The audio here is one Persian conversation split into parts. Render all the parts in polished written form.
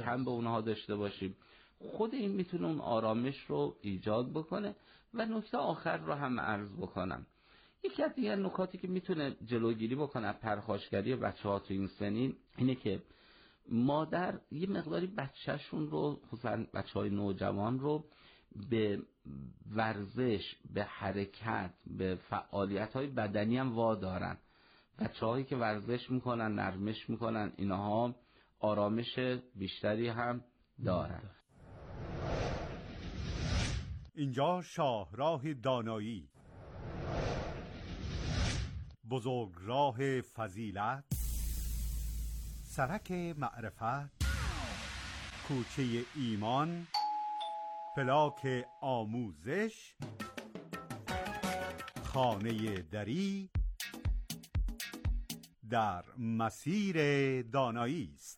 کم به اونها داشته باشیم. خود این میتونه اون آرامش رو ایجاد بکنه. و نکته آخر رو هم عرض بکنم، یکی از دیگر نکاتی که میتونه جلوگیری بکنه از پرخاشگری بچه‌ها تو این سنین اینه که مادر یه مقداری بچه‌شون رو، خصوصا بچه‌های نوجوان رو، به ورزش، به حرکت، به فعالیت‌های بدنی هم وادارن. بچه‌هایی که ورزش میکنن، نرمش میکنن، اینها آرامش بیشتری هم دارن. اینجا شاهراه دانایی، بزرگراه فضیلت، سرک معرفت، کوچه ایمان، فلاک آموزش، خانه دری در مسیر دانایی است.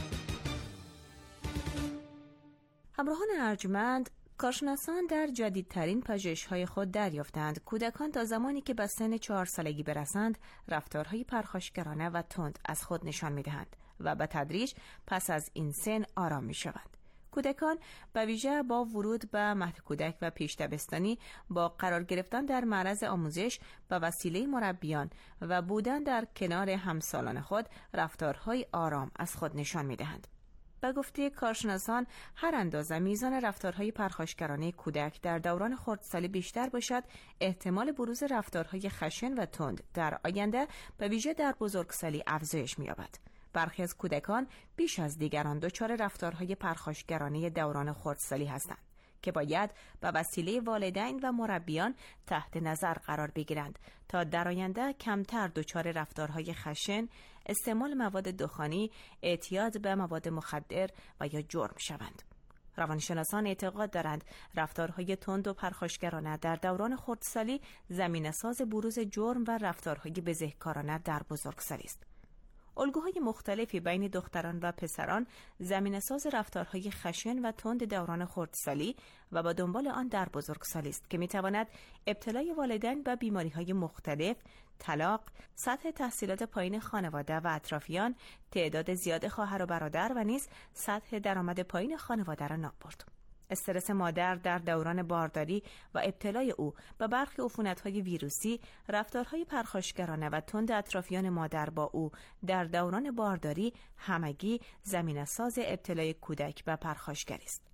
همراهان ارجمند، کارشناسان در جدیدترین پژوهش‌های خود دریافتند کودکان تا زمانی که به سن 4 سالگی برسند رفتارهای پرخاشگرانه و تند از خود نشان می‌دهند و به تدریج پس از این سن آرام می‌شوند. کودکان به ویژه با ورود به مهد کودک و پیش دبستانی با قرار گرفتن در معرض آموزش به وسیله مربیان و بودن در کنار همسالان خود رفتارهای آرام از خود نشان می‌دهند. به گفته کارشناسان هر اندازه میزان رفتارهای پرخاشگرانه کودک در دوران خردسالی بیشتر باشد، احتمال بروز رفتارهای خشن و تند در آینده به ویژه در بزرگسالی افزایش می‌یابد. برخی از کودکان بیش از دیگران دچار رفتارهای پرخاشگرانه دوران خردسالی هستند که باید به وسیله والدین و مربیان تحت نظر قرار بگیرند تا در آینده کمتر دچار رفتارهای خشن، استعمال مواد دخانی، اعتیاد به مواد مخدر و یا جرم شوند. روانشناسان اعتقاد دارند رفتارهای تند و پرخاشگرانه در دوران خردسالی زمینه‌ساز بروز جرم و رفتارهای بزهکارانه در بزرگسالی است. الگوهای مختلفی بین دختران و پسران زمینه‌ساز رفتارهای خشن و تند دوران خردسالی و با دنبال آن در بزرگسالی است که می‌تواند ابتلای والدین به بیماری‌های مختلف، طلاق، سطح تحصیلات پایین خانواده و اطرافیان، تعداد زیاد خواهر و برادر و نیز سطح درآمد پایین خانواده را نام برد. استرس مادر در دوران بارداری و ابتلای او به برخی عفونت‌های ویروسی، رفتارهای پرخاشگرانه و تند اطرافیان مادر با او در دوران بارداری همگی زمینه‌ساز ابتلای کودک به پرخاشگری است.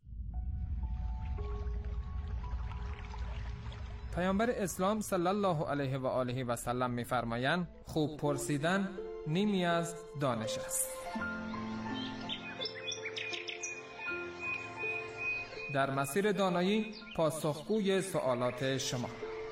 پیامبر اسلام صلی الله علیه و آله و سلم می‌فرمایند خوب پرسیدن نیمی از دانش است. در مسیر دانایی پاسخگوی سوالات شما.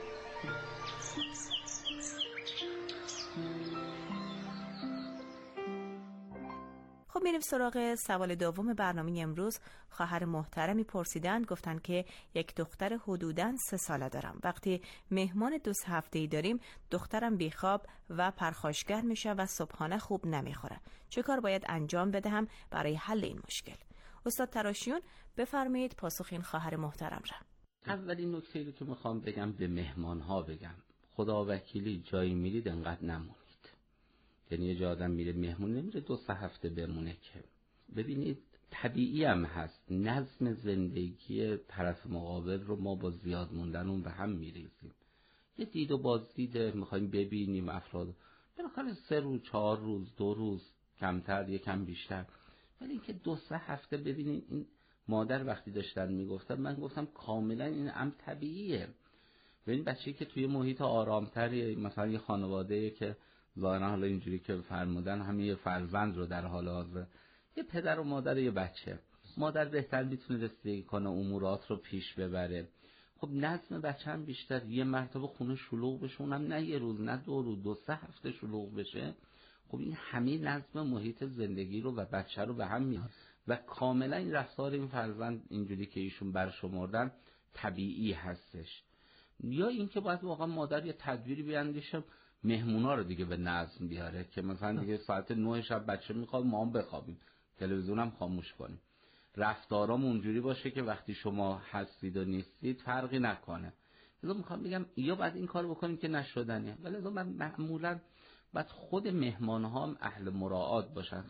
خب میریم سراغ سوال دوم برنامه امروز. خواهر محترمی پرسیدند، گفتن که یک دختر حدوداً 3 ساله دارم. وقتی مهمان 2 هفته‌ای داریم دخترم بیخواب و پرخاشگر میشه و صبحانه خوب نمیخوره. چه کار باید انجام بدهم برای حل این مشکل؟ استاد تراشیون بفرمایید پاسخ این خواهر محترم را. اولین نکته رو که میخوام بگم به مهمان‌ها بگم، خدا وکیلی جایی میرید انقدر نمونید. یعنی یه جا آدم میره مهمون نمیره 2-3 هفته بمونه که. ببینید طبیعی هم هست، نظم زندگی طرف مقابل رو ما با زیاد موندن اون به هم میریزیم. یه دید و بازدید میخوایم ببینیم افراد، بالاخره 3 روز 4 روز 2 روز کمتر یکم بیشتر، ولی اینکه 2-3 هفته ببینین. این مادر وقتی داشتن میگفتن من گفتم کاملا این امر طبیعیه. ببین بچه‌ای که توی محیط آرامتری، مثلا یه خانواده‌ای که ظاهرا حالا اینجوری که فرمودن همه یه فرزند رو در حال حاضر، یه پدر و مادر یه بچه، مادر بهتر میتونه رسیدگی کنه، امورات رو پیش ببره. خب نظم بچه هم بیشتر، یه مرتبه خونه شلوغ بشه، اونم نه یه روز نه 2 روز 2-3 هفته شلوغ بشه. خب این همه نظم محیط زندگی رو و بچه رو به هم میاد و کاملا این رفتار این فرزند اینجوری که ایشون برشمردن طبیعی هستش. یا اینکه باید واقعا مادر یه تدبیری بیاندیشه مهمونا رو دیگه به نظم بیاره که مثلا دیگه ساعت 9 شب بچه میخواد ما هم بخوابیم، تلویزیونم خاموش کنیم، رفتارام اونجوری باشه که وقتی شما هستید و نیستید فرقی نکنه. لذا میخوام بگم یا بعد این کار بکنیم که نشدنه، ولی لذا من معمولا بعد خود مهمان ها هم اهل مراعات باشن.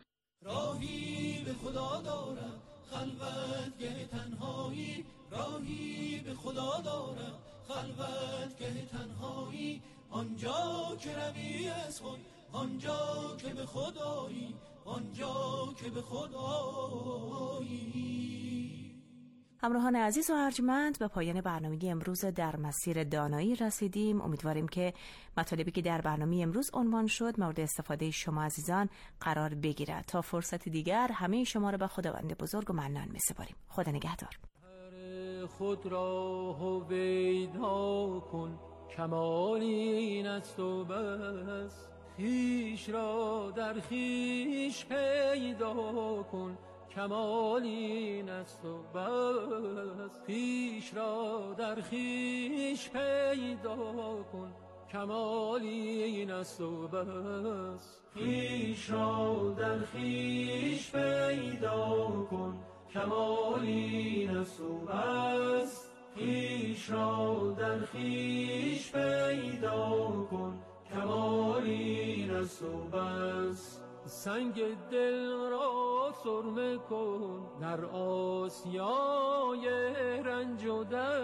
راهی به خدا دارم خلوتگه تنهایی، راهی به خدا دارم خلوتگه تنهایی، آنجا که روی از خود، آنجا که به خدایی، آنجا که به خدایی. همراهان عزیز و ارجمند، به پایان برنامه امروز در مسیر دانایی رسیدیم. امیدواریم که مطالبی که در برنامه امروز عنوان شد مورد استفاده شما عزیزان قرار بگیرد. تا فرصت دیگر همه شما را به خداوند بزرگ و منان می‌سپاریم. خدا نگهدار. خود را هویدا کن، کمال این است و بس، خویش را در خویش پیدا کن، کمال این است و بس، خویش را در خویش پیدا کن، کمال این است و بس، خویش را در خویش پیدا کن، کمال این است و بس، خویش را در خویش پیدا کن، کمال این است و بس. سنگ دل را سرمه کن در آسیای رنج و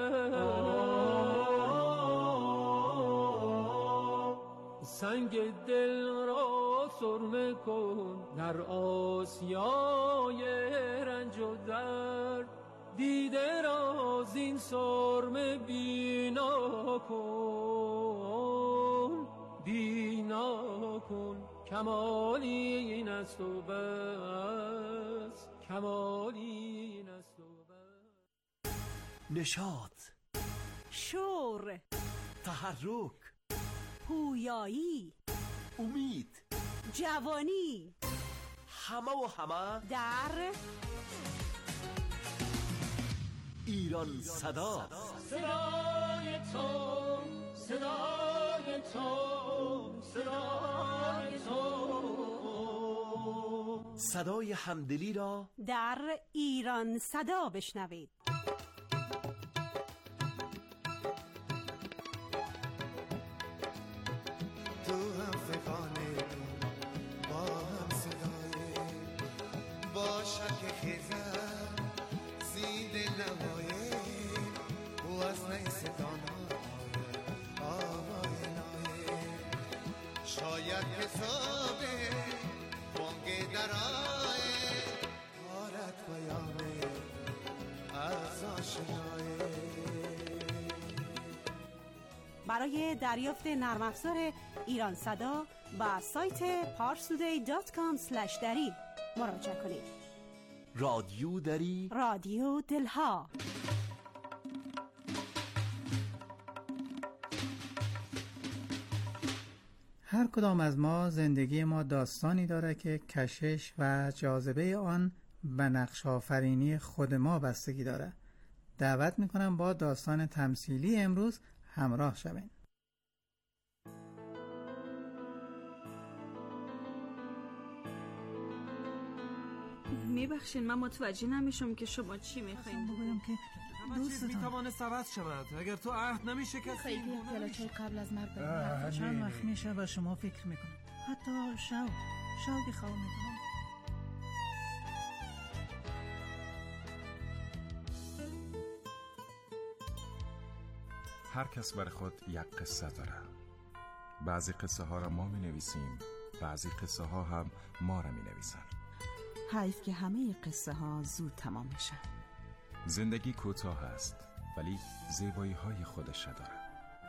درد، سنگ دل را سرمه کن در آسیای رنج و درد، دیده را زین سرمه بینا کن، بینا کن، کمال این است و بس، کمال این است و بس. نشاط، شور، تحرک، پویایی، امید، جوانی، همه در ایران صدا. صدای تو، صدای تو، صدای تو، صدای همدلی را در ایران صدا بشنوید. تو هم فکانه با هم صدای با شک خیزم زید نمایه و از نیستان آوای نایه، شاید حسابه بانگ درائه آرد پیامه از آشنایه. برای دریافت نرم افزار ایران صدا با سایت parstoday.com/dari مراجعه کنید. رادیو دری، رادیو دلها. هر کدام از ما زندگی ما داستانی داره که کشش و جاذبه آن به نقش آفرینی خود ما بستگی داره. دعوت میکنم با داستان تمثیلی امروز همراه شوین. میبخشین من متوجه نمیشم که شما چی میخواین. بگویم که همه چیز میتوانه عوض شود اگر تو عهد نمیشکستی. خیلی پیالچه قبل از مرگ بریم. چند وقت میشه و شما فکر میکنم حتی شو که خواب میکنم. هر کس بر خود یک قصه داره. بعضی قصه ها را ما می نویسیم، بعضی قصه ها هم ما را می نویسن. حیف که همه قصه ها زود تمام میشن. زندگی کوتاه است ولی زیبایی های خودش داره.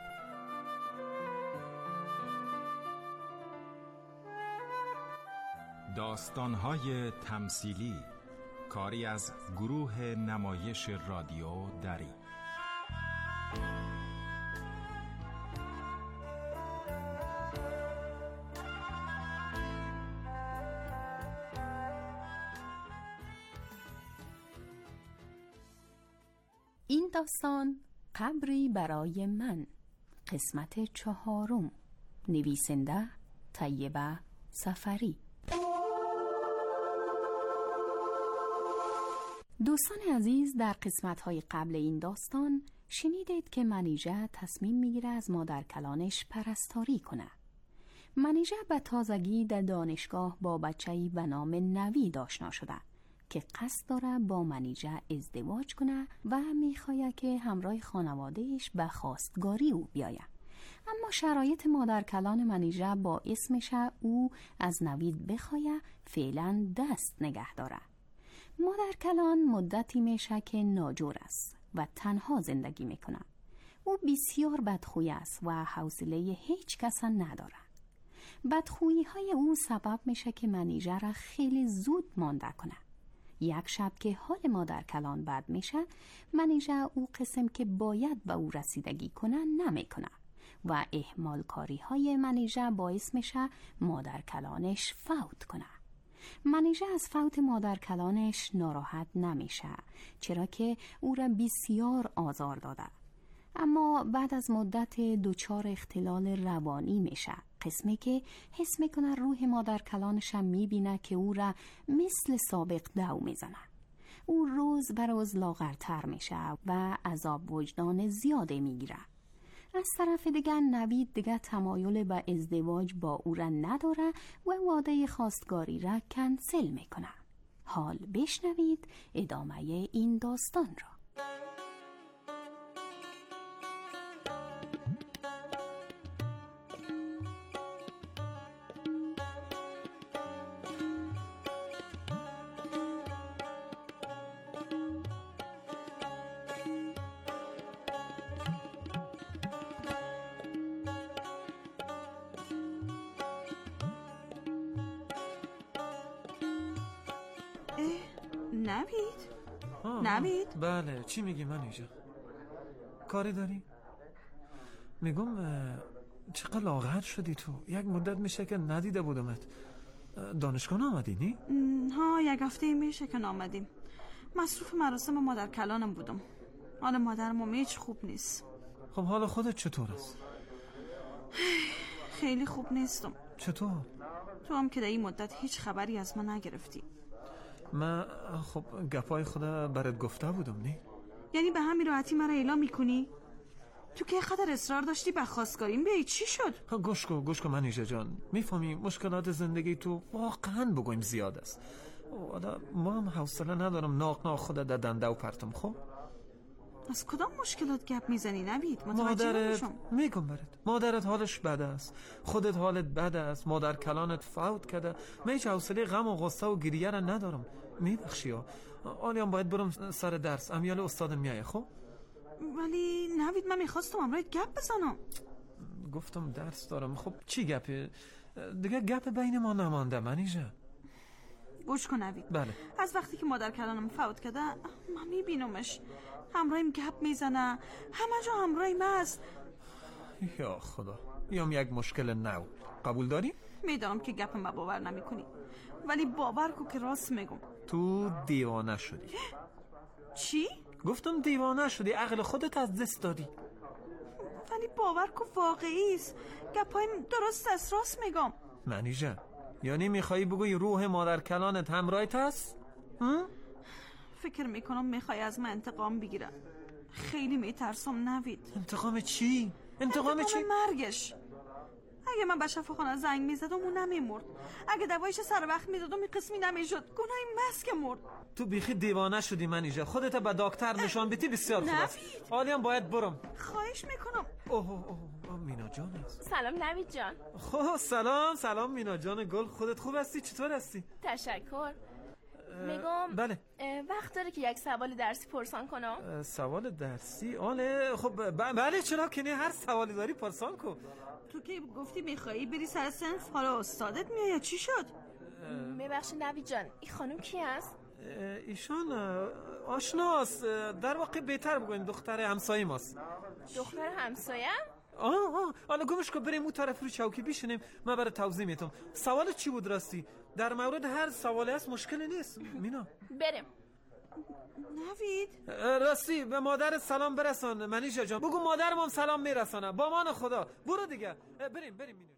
داستان های تمثیلی، کاری از گروه نمایش رادیو دری. این داستان قبری برای من، قسمت 4، نویسنده طیبه سفری. دوستان عزیز، در قسمت‌های قبل این داستان شنیدید که منیژه تصمیم میگیره از مادر کلانش پرستاری کنه منیژه به تازگی در دانشگاه با بچه‌ای به نام نوید آشنا شده که قصد داره با منیژه ازدواج کنه و میخواد که همراه خانوادهش به خواستگاری او بیاید. اما شرایط مادرکلان منیژه باعث میشه او از نوید بخواه فعلا دست نگه داره. مادرکلان مدتی میشه که ناجور است و تنها زندگی میکنه. او بسیار بدخوی است و حوصله هیچ کس نداره. بدخویی های او سبب میشه که منیژه را خیلی زود مانده کنه. یک شب که حال مادرکلان بد میشه، منیژه او قسم که باید به او رسیدگی کنه نمیکنه و اهمال کاری های منیژه باعث میشه مادرکلانش فوت کنه. منیژه از فوت مادرکلانش ناراحت نمیشه، چرا که او را بسیار آزار داده. اما بعد از مدت دچار اختلال روانی میشه، قسمی که حس میکنه روح مادرکلانش هم میبینه که او را مثل سابق دو میزنه. او روز به روز لاغرتر میشه و عذاب وجدان زیاده میگیره. از طرف دیگر نوید دیگه تمایل به ازدواج با او را نداره و وعده خواستگاری را کنسل میکنه. حال بشنوید ادامه این داستان را. نوید؟ بله، چی میگی منیژه؟ کاری داری؟ میگم چقدر لاغر شدی تو؟ یک مدت میشه که ندیده بودمت. دانشگاه آمدی نی؟ ها، یک هفته میشه که آمدیم. مصروف مراسم مادرکلانم بودم. حال مادرم هیچ خوب نیست. خب حال خودت چطور است؟ خیلی خوب نیستم. چطور؟ تو هم که در این مدت هیچ خبری از من نگرفتی. من خب گپای خدا برات گفته بودم نی؟ یعنی به همین راحتی مرا اعلام میکنی؟ تو که خاطر اصرار داشتی به خواستگاریم بیایی، چی شد؟ گوش کن منیژه جان، میفهمی مشکلات زندگی تو واقعا بگویم زیاد است. حالا ما هم حوصله ندارم ناق خودت در دنده و پرتم. خب از کدام مشکلات گپ میزنی نوید؟ متوجه نمیشم. میگم برات، مادرت حالش بد است، خودت حالت بد است، مادر کلانت فوت کرده. من هیچ حوصله غم و غصه و گریه را ندارم. میبخشی ها، آلیام باید برم سر درس. امیال استادم میایه. خب ولی نوید من میخواستم امروز گپ بزنم. گفتم درس دارم. خب چی گپه؟ دیگه گپ بین ما نمانده منیژه. گوش کن نوید. بله. از وقتی که مادر کلانم فوت کرده من میبینمش، همراهیم گپ میزنه، همه جا همراهیم است. یا خدا، یام یک مشکل نو. قبول داری؟ میدانم که گپ ما باور نمی کنی، ولی باور کو که راست میگم. تو دیوانه شدی. چی؟ گفتم دیوانه شدی، عقل خودت از دست دادی. ولی باور کو واقعی است، گپایم درست است، راست میگم. منیژه، یعنی میخوایی بگوی روح مادر کلانت همراهت هست؟ فکر میکنم میخوای از من انتقام بگیره. خیلی میترسم نوید. انتقام چی؟ انتقام چی؟ مرگش. اگه من به شفاخانه زنگ میزدم اون نمیمرد. اگه دوایش سر وقت میدادم این قسمی نمیشد. گناهی مست که مرد. تو بیخی دیوانه شدی منیژه. خودت به دکتر نشان بدی بسیار خوب است. حالیم باید برم. خواهش میکنم. اوه مینا جان است. سلام نوید جان. خب سلام مینا جان گل. خودت خوب هستی؟ چطور هستی؟ تشکر. میگم بله. وقت داره که یک سوال درسی پرسان کنم؟ سوال درسی؟ آله خب بله، چرا که نه، هر سوالی داری پرسان کن. تو که گفتی میخوایی بری سر صنف، حالا استادت میاد چی شد؟ میبخشی نوید جان، این خانم کی است؟ ایشان آشناست، در واقع بهتر بگویم دختر همسایه ماست. دختر همسایه؟ حالا گمش کن بریم اون طرف رو چوکی بشینیم، من برای توضیح میتونم. سوالت چی بود راستی؟ در مورد هر سوالی هست مشکلی نیست مینا. بریم. نوید راستی به مادر سلام برسان منیژه جان. بگو مادرم هم سلام میرسانه. با مان خدا. برو دیگه. بریم مینا جان.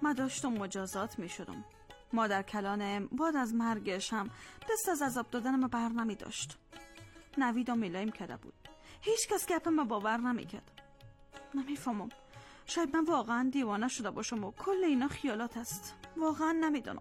من داشتم مجازات می شدم. مادر کلانم بعد از مرگش هم دست از عذاب دادنم بر نمی داشت. نوید و ملایم کرده بود. هیچ کس گپ من باور نمی کرد. نمیفهمم، شاید من واقعا دیوانه شده باشم و کل اینا خیالات است. واقعا نمیدونم.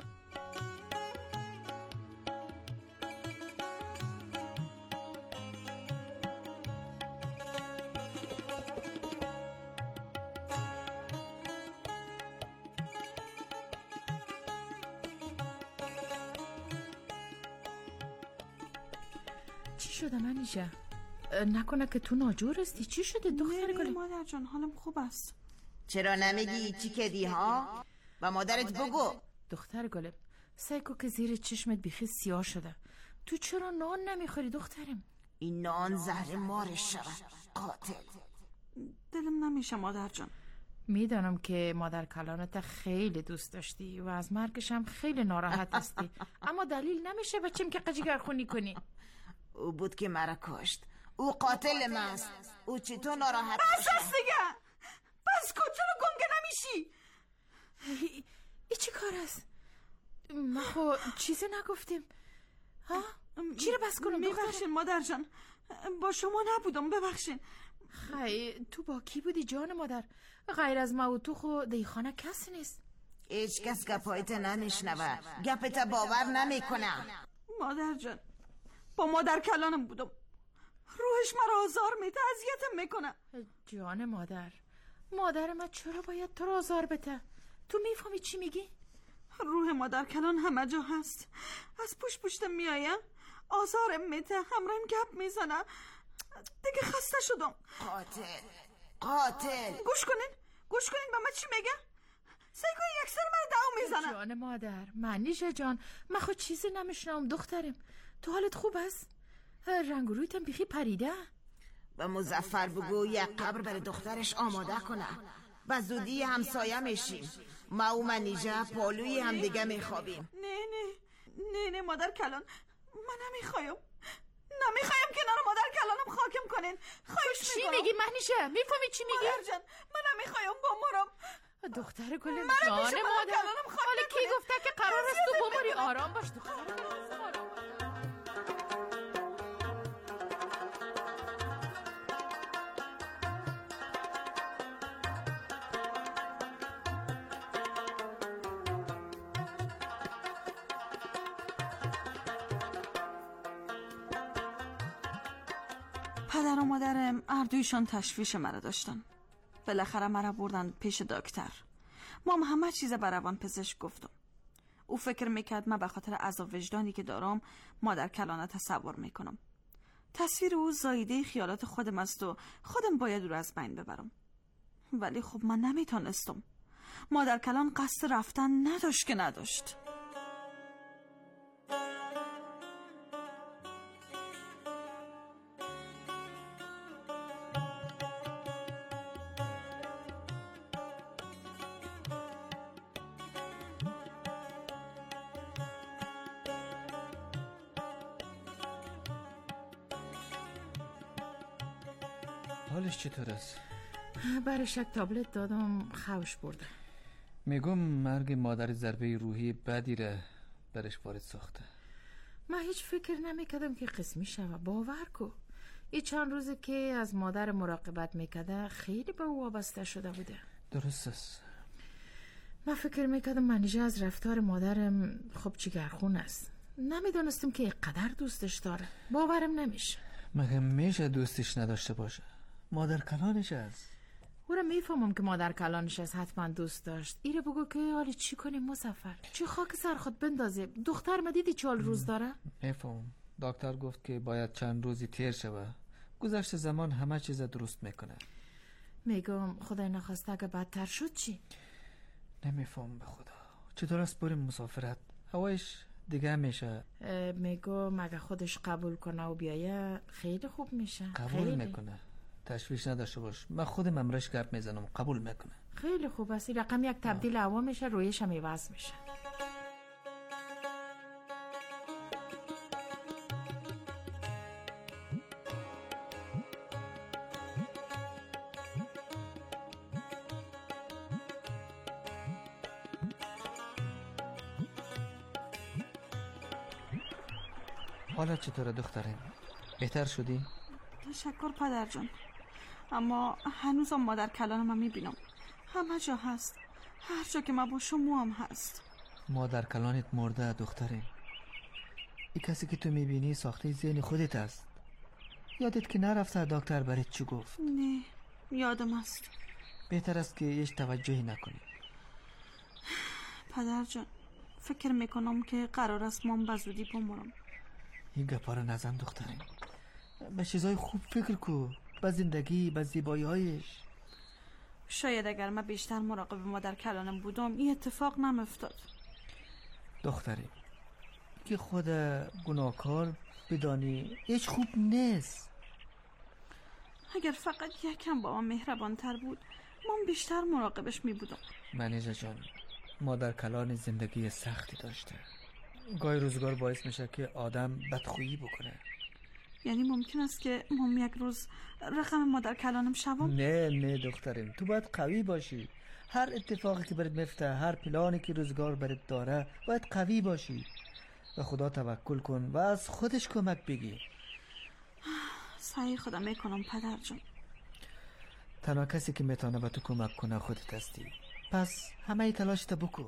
چی شده منیژه؟ نکنه که تو ناجور استی؟ چی شده دختر گلم؟ مادر جان حالم خوب است. چرا نمیگی چی کردی ها؟ و مادرت بگو. دختر گلم سعی کن که زیر چشمت بیخی سیاه شده. تو چرا نان نمیخوری دخترم؟ این نان زهر مارش شود قاتل. دلم نمیشه مادر جان. میدانم که مادر کلانت خیلی دوست داشتی و از مرگش هم خیلی ناراحت هستی، اما دلیل نمیشه بچم که قجیگرخونی کنی. او بود که مرا کشت. او قاتل من است. او چطور ناراحت بس است دیگه. بس کن، چرا گنگه نمیشی؟ ای چی کار است؟ ما خو چیزی نگفتیم. ها؟ چی رو بس کنم دختر؟ ببخشین مادر جان، با شما نبودم، ببخشین. خی تو با کی بودی جان مادر؟ غیر از ما و تو خو دیخانه کسی نیست. هیچ کس گپایت نمیشنوه، گپت باور نمیکنه. مادر جان با مادر کلانم بودم. روحش مرا آزار میده، اذیتم میکنه. جان مادر من چرا باید تو رو آزار بده؟ تو میفهمی چی میگی؟ روح مادر کلان همه جا هست. از پشتم میایه، آزارم میده، همراهم گپ میزنه. دیگه خسته شدم. قاتل گوش کنین به من چی میگه. سعی کنین یکسر من دعوا میزنه. جان مادر منیژه جان، من خود چیزی نمیشنم دخترم. تو حالت خوب است؟ رنگ و رویتم بیخی پریده. و مظفر بگو یک قبر برای دخترش آماده کنه. و زودی همسایه میشیم. ما و منیژه پالوی هم دیگه میخوابیم. نه مادر کلان، من نمیخوایم کنار مادر کلانم خاکم کنین. خواهش میکنم. چی میگی منیژه؟ میفهمی چی میگی؟ مادر جان من نمیخوایم بمرم. دختر گلم جان مادر، حالا کی گفته که قرار است تو بمری؟ آرام باش دختر. پدر و مادرم اردویشان تشویش مرا داشتن. بالاخره مرا بردن پیش دکتر. مام همه چیز بر روان پزشک گفتم. او فکر میکرد من به خاطر عذاب وجدانی که دارم مادر کلانه تصور میکنم. تصویر او زایده خیالات خودم است و خودم باید او را از بین ببرم. ولی خب من نمیتونستم. مادر کلان قصد رفتن نداشت که نداشت. حالش چطور است؟ برش یک تابلت دادم خوش برده. میگم مرگ مادر ضربه روحی بدی را برش وارد ساخته. من هیچ فکر نمیکردم که قسمی شوه. باور کو این چند روزه که از مادر مراقبت میکرده خیلی به او وابسته شده بوده. درست است. من فکر میکردم منیژه از رفتار مادرم خب جگرخون است. نمیدونستم که اینقدر دوستش داره. باورم نمیشه. مگه میشه دوستش نداشته باشه؟ مادر کلانش است. او را میفهمم که مادر کلانش است، حتما دوست داشت. ایره بگو که حالی چی کنیم مظفر؟ چی خاک سر خود بندازیم؟ دختر ما دیدی 4 روز داره؟ میفهمم. دکتر گفت که باید چند روزی تیر شوه. گذشت زمان همه چیز درست میکنه. میگم خدای نخواسته اگه بدتر شد چی؟ نمیفهم به خدا. چطور است بریم مسافرت؟ هوایش دیگه میشه. میگم اگه خودش قبول کنه و بیایه خیلی خوب میشه. قبول میکنه. تشویش نداشته باش. من خودم امرش گپ میزنم. قبول میکنه. خیلی خوب است. این رقم یک تبدیل هوا میشه، رویش هم عوض میشه. حالت چطوره دخترم؟ بهتر شدی؟ تشکر پدر جان، اما هنوزم مادر کلانم میبینم. همه جا هست، هر جا که من با شما هم هست. مادر کلانت مرده دخترم. این کسی که تو میبینی ساخته ذهن خودت است. یادت که نرفته دکتر برات چی گفت؟ نه یادم است. بهتر است که هیچ توجهی نکنی. پدر جان فکر میکنم که قرار است من به زودی بمیرم. این گپا رو نزن دخترم. به چیزای خوب فکر کو، به زندگی، به زیبایی‌هایش. شاید اگر من بیشتر مراقب مادر کلانم بودم این اتفاق نمیافتاد. دخترم که خود گناهکار بدانی هیچ خوب نیست. اگر فقط یکم با من مهربان تر بود من بیشتر مراقبش می بودم. منیژه جان، مادر کلان زندگی سختی داشته. گاهی روزگار باعث میشه که آدم بدخویی بکنه. یعنی ممکن است که من یک روز رقم مادر کلانم شوم؟ نه دخترم، تو باید قوی باشی. هر اتفاقی که برات میفته، هر پلانی که روزگار برات داره، باید قوی باشی. به خدا توکل کن و از خودش کمک بگیر. سعی خودم میکنم پدر جان. تنها کسی که میتونه به تو کمک کنه خودت هستی. پس همه تلاشت بکن.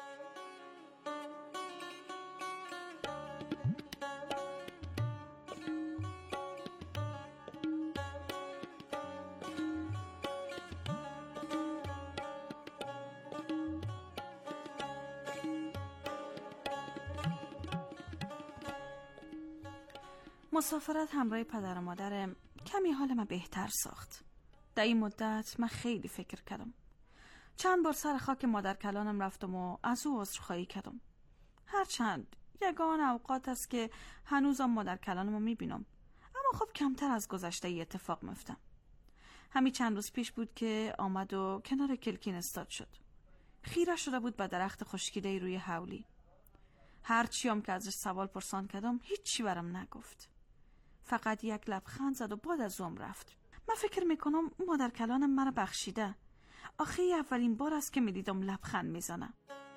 مسافرت همراه پدر و مادرم کمی حال من بهتر ساخت. در این مدت من خیلی فکر کردم. چند بار سر خاک مادر کلانم رفتم و از او عذرخواهی کردم. هرچند یگان اوقات است که هنوزم مادر کلانم رو میبینم، اما خب کمتر از گذشته ای اتفاق میفتم. همین چند روز پیش بود که آمد و کنار کلکین استاد شد. خیره شده بود به درخت خشکیده روی حولی. هر چیم که ازش سوال پرسان کردم هیچی برام نگفت. فقط یک لبخند زد و بعد از اون رفت. من فکر میکنم مادر کلانم مرا بخشیده. آخه اولین بار است که میدیدم لبخند میزنه.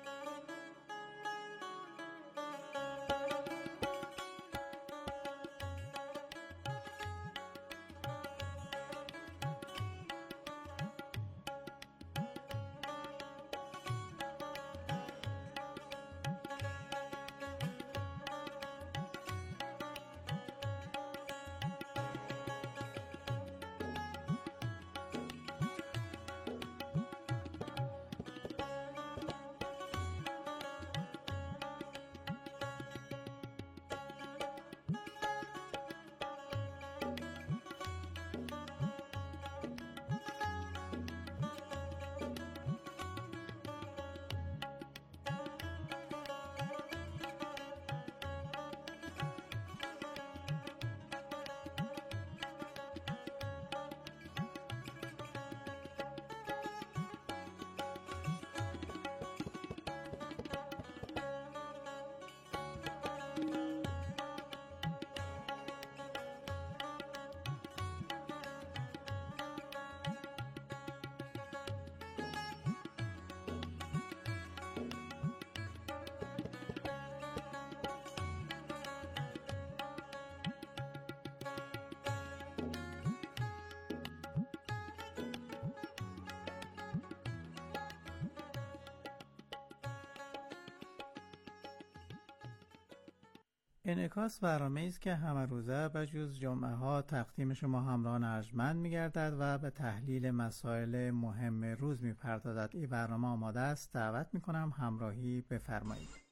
انعکاس برنامه‌ای است که همه روزه به جز جمعه ها تقدیم شما همراهان ارجمند می‌گردد و به تحلیل مسائل مهم روز می‌پردازد. این برنامه آماده است. دعوت می‌کنم همراهی بفرمایید.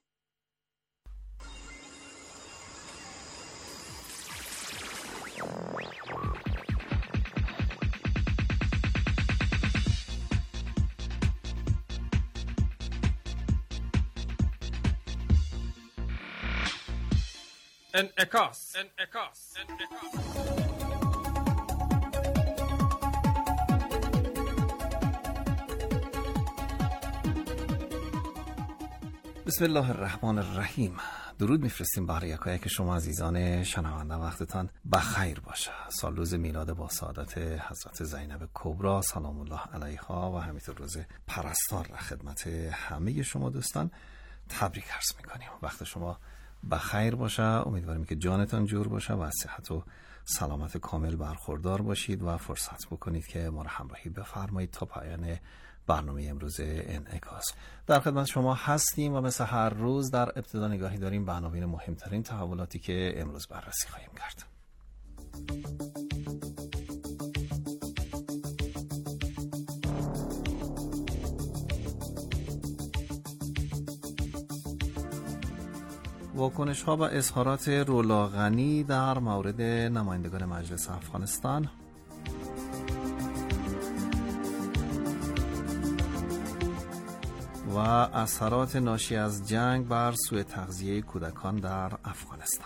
انعکاس. بسم الله الرحمن الرحیم. درود میفرستیم برای یکایک شما عزیزان شنونده. وقتتان بخیر باشه. سال روز میلاد با سعادت حضرت زینب کبرا سلام الله علیها و همینطور روز پرستار را خدمت همه شما دوستان تبریک عرض میکنیم. وقت شما بخیر باشه. امیدواریم که جانتان جور باشه و از صحت و سلامت کامل برخوردار باشید و فرصت بکنید که ما را همراهی بفرمایید تا پایان برنامه امروز انعکاس. در خدمت شما هستیم و مثل هر روز در ابتدا نگاهی داریم به عناوین مهمترین تحولاتی که امروز بررسی خواهیم کرد. واکنش ها و اظهارات رولا غنی در مورد نمایندگان مجلس افغانستان، و اثرات ناشی از جنگ بر سوء تغذیه کودکان در افغانستان.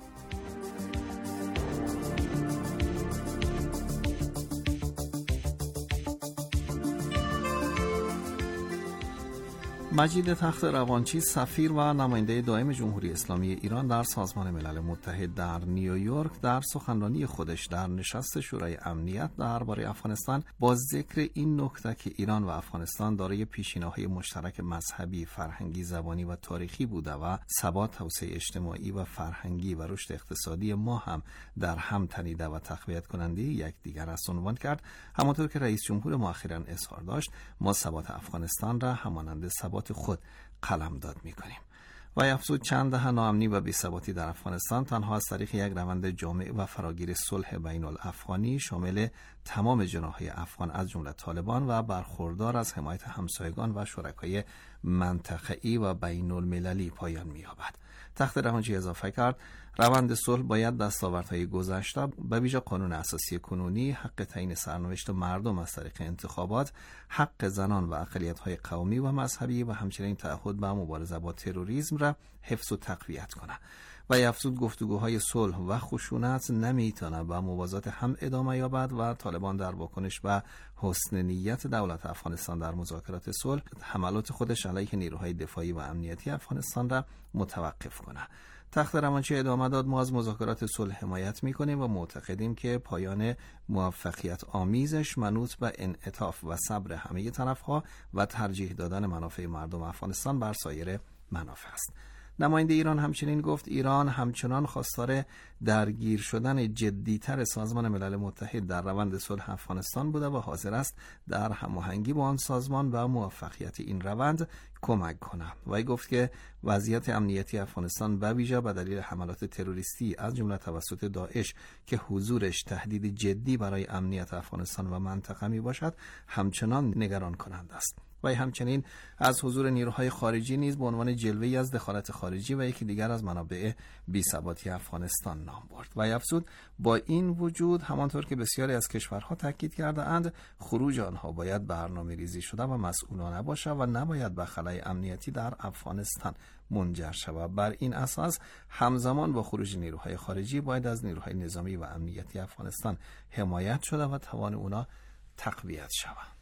مجید تخت روانچی، سفیر و نماینده دائم جمهوری اسلامی ایران در سازمان ملل متحد در نیویورک، در سخنرانی خودش در نشست شورای امنیت درباره افغانستان با ذکر این نکته که ایران و افغانستان دارای پیشینه‌های مشترک مذهبی، فرهنگی، زبانی و تاریخی بوده و ثبات، توسعه اجتماعی و فرهنگی و رشد اقتصادی ما هم در هم تنیده و تقویت کننده یکدیگر است عنوان کرد. همانطور که رئیس جمهور ما اخیراً اظهار داشت، ما ثبات افغانستان را همانند ثبات خود قلمداد می‌کنیم. و افزود چند دهه ناامنی و بی‌ثباتی در افغانستان تنها از طریق یک روند جامع و فراگیر صلح بین الافغانی شامل تمام جناح‌های افغان از جمله طالبان و برخوردار از حمایت همسایگان و شرکای منطقه‌ای و بین المللی پایان می‌یابد. تخت روانچی اضافه کرد روند صلح باید دستاوردهای گذشته به ویژه قانون اساسی کنونی، حق تعیین سرنوشت مردم از طریق انتخابات، حق زنان و اقلیت‌های قومی و مذهبی و همچنین تعهد به مبارزه با تروریسم را حفظ و تقویت کند. و افزود گفتگوهای صلح و خشونت نمیتونه به موازات هم ادامه یابد و طالبان در واکنش به حسن نیت دولت افغانستان در مذاکرات صلح حملات خودش علیه نیروهای دفاعی و امنیتی افغانستان را متوقف کنه. تخت روانچی ادامه داد ما از مذاکرات صلح حمایت میکنیم و معتقدیم که پایان موفقیت آمیزش منوط به انعطاف و صبر همه طرفها و ترجیح دادن منافع مردم افغانستان بر سایر منافع است. نماینده ایران همچنین گفت ایران همچنان خواستار درگیر شدن جدیتر سازمان ملل متحد در روند صلح افغانستان بوده و حاضر است در هماهنگی با آن سازمان و موفقیت این روند کمک کنه. و گفت که وضعیت امنیتی افغانستان به ویژه به دلیل حملات تروریستی از جمله توسط داعش که حضورش تهدید جدی برای امنیت افغانستان و منطقه می باشد همچنان نگران کننده است. و همچنین از حضور نیروهای خارجی نیز به عنوان جلوه‌ای از دخالت خارجی و یکی دیگر از منابع بی‌ثباتی افغانستان نام برد. و افزود با این وجود همانطور که بسیاری از کشورها تاکید کرده‌اند خروج آنها باید برنامه‌ریزی شده و مسئولانه باشد و نباید به خلای امنیتی در افغانستان منجر شود. بر این اساس همزمان با خروج نیروهای خارجی باید از نیروهای نظامی و امنیتی افغانستان حمایت شده و توان اونا تقویت شود.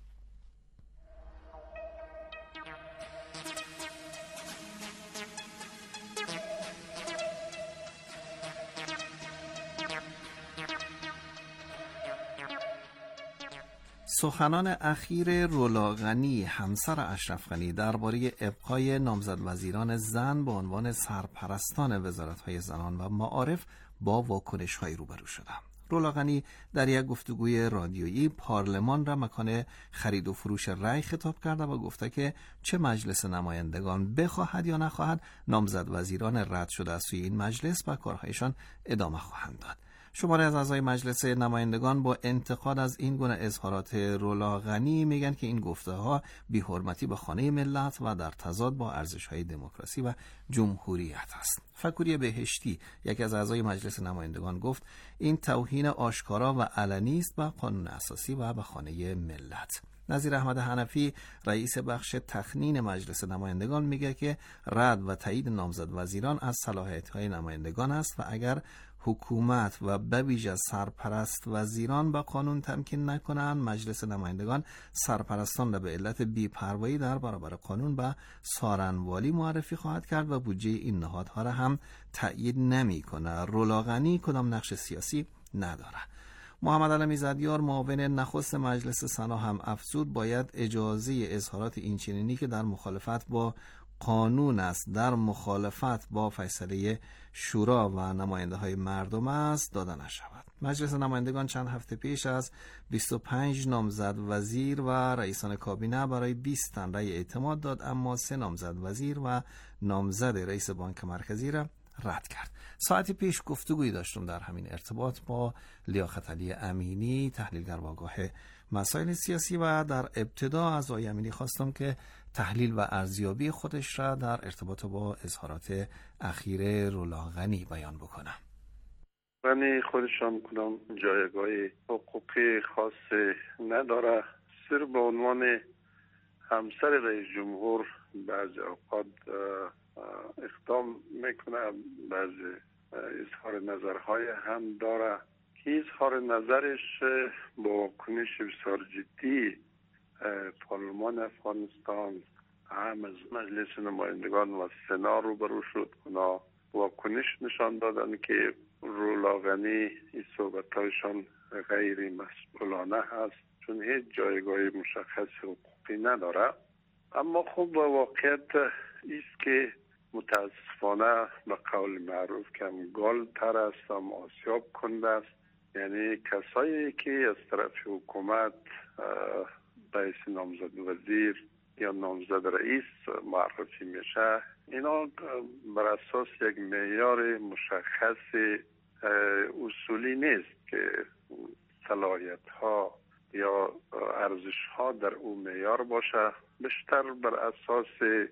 سخنان اخیر رولا غنی همسر اشرف غنی درباره ابقای نامزد وزیران زن به عنوان سرپرستان وزارت‌های زنان و معارف با واکنش‌های روبرو شدند. رولا غنی در یک گفتگوی رادیویی پارلمان را مکان خرید و فروش رأی خطاب کرده و گفته که چه مجلس نمایندگان بخواهد یا نخواهد نامزد وزیران رد شده از سوی این مجلس به کارهایشان ادامه خواهند داد. شماری از اعضای مجلس نمایندگان با انتقاد از این گونه اظهارات رولا غنی میگن که این گفته‌ها بی‌حرمتی به خانه ملت و در تضاد با ارزش‌های دموکراسی و جمهوریت است. فکوری بهشتی یکی از اعضای مجلس نمایندگان گفت این توهین آشکارا و علنی است به قانون اساسی و به خانه ملت. نظیر احمد حنفی رئیس بخش تخنین مجلس نمایندگان میگه که رد و تایید نامزد وزیران از صلاحیت‌های نمایندگان است و اگر حکومت و به ویژه سرپرست وزیران با قانون تمکین نکنند مجلس نمایندگان سرپرستان را به علت بی‌پروایی در برابر قانون به سارنوالی معرفی خواهد کرد و بودجه این نهادها را هم تأیید نمی‌کنه. رولا غنی کدام نقش سیاسی نداره. محمد علمی زدیار معاون نخست مجلس سنا هم افزود باید اجازه اظهارات اینچنینی که در مخالفت با قانون است، در مخالفت با فیصله شورا و نماینده های مردم است داده نشود. مجلس نمایندگان چند هفته پیش از 25 نامزد وزیر و رئیسان کابینه برای 20 تن رأی اعتماد داد، اما 3 نامزد وزیر و نامزد رئیس بانک مرکزی را رد کرد. ساعتی پیش گفتگویی داشتم در همین ارتباط با لیاقت علی امینی، تحلیلگر با آگاه مسائل سیاسی، و در ابتدا از آقای امینی خواستم که تحلیل و ارزیابی خودش را در ارتباط با اظهارات اخیر رولاغنی بیان بکنم. غنی خودشان کدام جایگاه حقوقی خاص نداره، صرف به عنوان همسر رئیس جمهور بعضی اوقات اقدام میکنه، بعضی اظهار نظرهای هم داره که اظهار نظرش با واکنش بسیار جدی پارلمان افغانستان هم از مجلس نمایندگان و سنا روبرو شد. اونا واکنش نشان دادن که رولاغنی این صحبتایشان غیر مسئولانه هست، چون هیچ جایگاه مشخص حقوقی نداره. اما خب واقعیت است که متاسفانه به قول معروف که گال تر است هم آسیاب کنده است. یعنی کسایی که از طرف حکومت رئیس نامزد وزیر یا نامزد رئیس معرفی میشه، اینا بر اساس یک معیار مشخص اصولی نیست که صلاحیت ها یا ارزش ها در اون معیار باشه. بیشتر بر اساس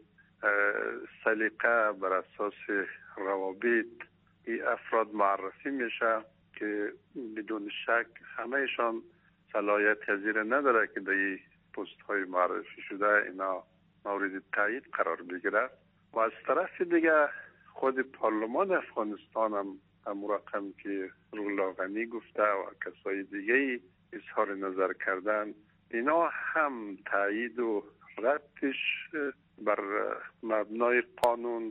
سلیقه، بر اساس روابط این افراد معرفی میشه که بدون شک همهشان صلاحیت پذیر نداره که در این پست های معرفی شده اینا مورد تایید قرار بگیره. و از طرف دیگه خود پارلمان افغانستان هم رقم که رولاغنی گفته و کسای دیگه اظهار نظر کردن، اینا هم تایید و ردش بر مبنای قانون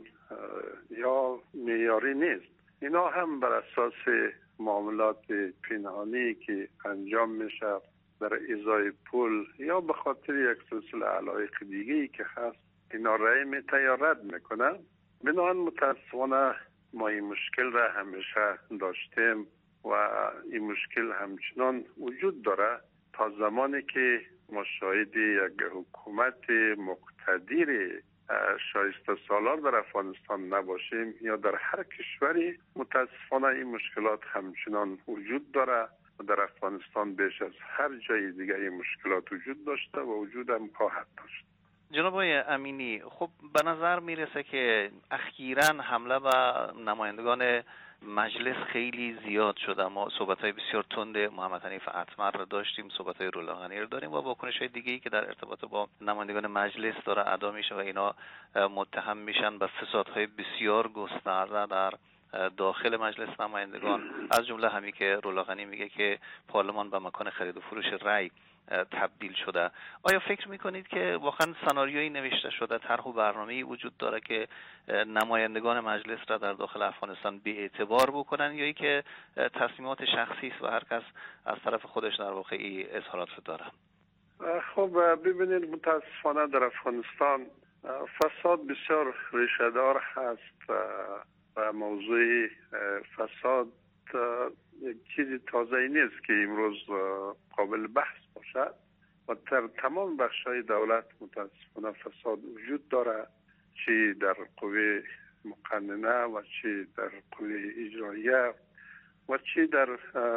یا معیاری نیست. اینا هم بر اساس معاملات پنهانی که انجام میشه در ازای پول یا به خاطر یک سلسله علایق دیگه‌ای که هست، اینا رأی میته یا رد میکنن. بنابراین متاسفانه ما این مشکل را همیشه داشتیم و این مشکل همچنان وجود داره تا زمانی که ما شاهد یک حکومت مقتدر شایسته سالار در افغانستان نباشیم یا در هر کشوری. متاسفانه این مشکلات همچنان وجود داره و در افغانستان بیش از هر جای دیگه این مشکلات وجود داشته و وجود هم خواهد داشت. جناب آقای امینی، خب به نظر میرسه که اخیراً حمله به نمایندگان مجلس خیلی زیاد شده. ما صحبت‌های بسیار تند محمد حنیف اتمر را داشتیم، صحبت‌های رولاغنی را داریم و واکنش‌های دیگه‌ای که در ارتباط با نمایندگان مجلس داره ادا میشه و اینا متهم میشن به فسادهای بسیار گسترده در داخل مجلس نمایندگان، از جمله همین که رولاغنی میگه که پارلمان به مکان خرید و فروش رأی تبدیل شده. آیا فکر میکنید که واقعا سناریویی نوشته شده، طرح و برنامه‌ای وجود داره که نمایندگان مجلس را در داخل افغانستان بی اعتبار بکنن، یا ای که تصمیمات شخصی است و هر کس از طرف خودش در واقع این اظهارات رو داره؟ خب ببینید، متاسفانه در افغانستان فساد بسیار ریشه دار هست و موضوع فساد یک چیزی تازه‌ای نیست که امروز قابل بحث باشد و در تمام بخش‌های دولت متاسفانه فساد وجود داره، چی در قوه مقننه و چی در قوه اجراییه و چی در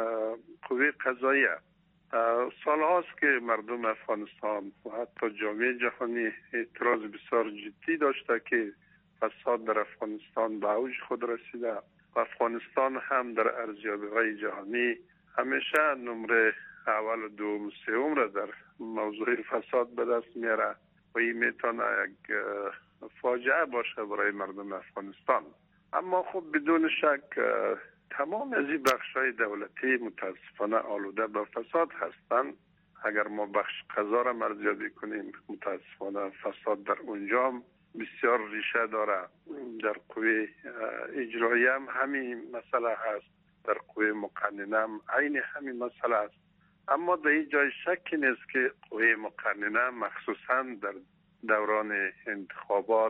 قوه قضاییه. سال هاست که مردم افغانستان و حتی جامعه جهانی اعتراض بسیار جدی داشته که فساد در افغانستان به اوج خود رسیده و افغانستان هم در ارزیابی‌های جهانی همیشه نمره اول و دوم و سوم را در موضوع فساد به دست میاره و این میتونه یک فاجعه باشه برای مردم افغانستان. اما خب بدون شک تمام از این بخش‌های دولتی متاسفانه آلوده به فساد هستند. اگر ما بخش قضا را ارزیابی کنیم، متاسفانه فساد در اونجا بسیار ریشه داره. در قوه اجرایی هم همین مسئله هست، در قوه مقننه هم عین همین مسئله است. اما در این جای شکی نیست که قوه مقننه مخصوصا در دوران انتخابات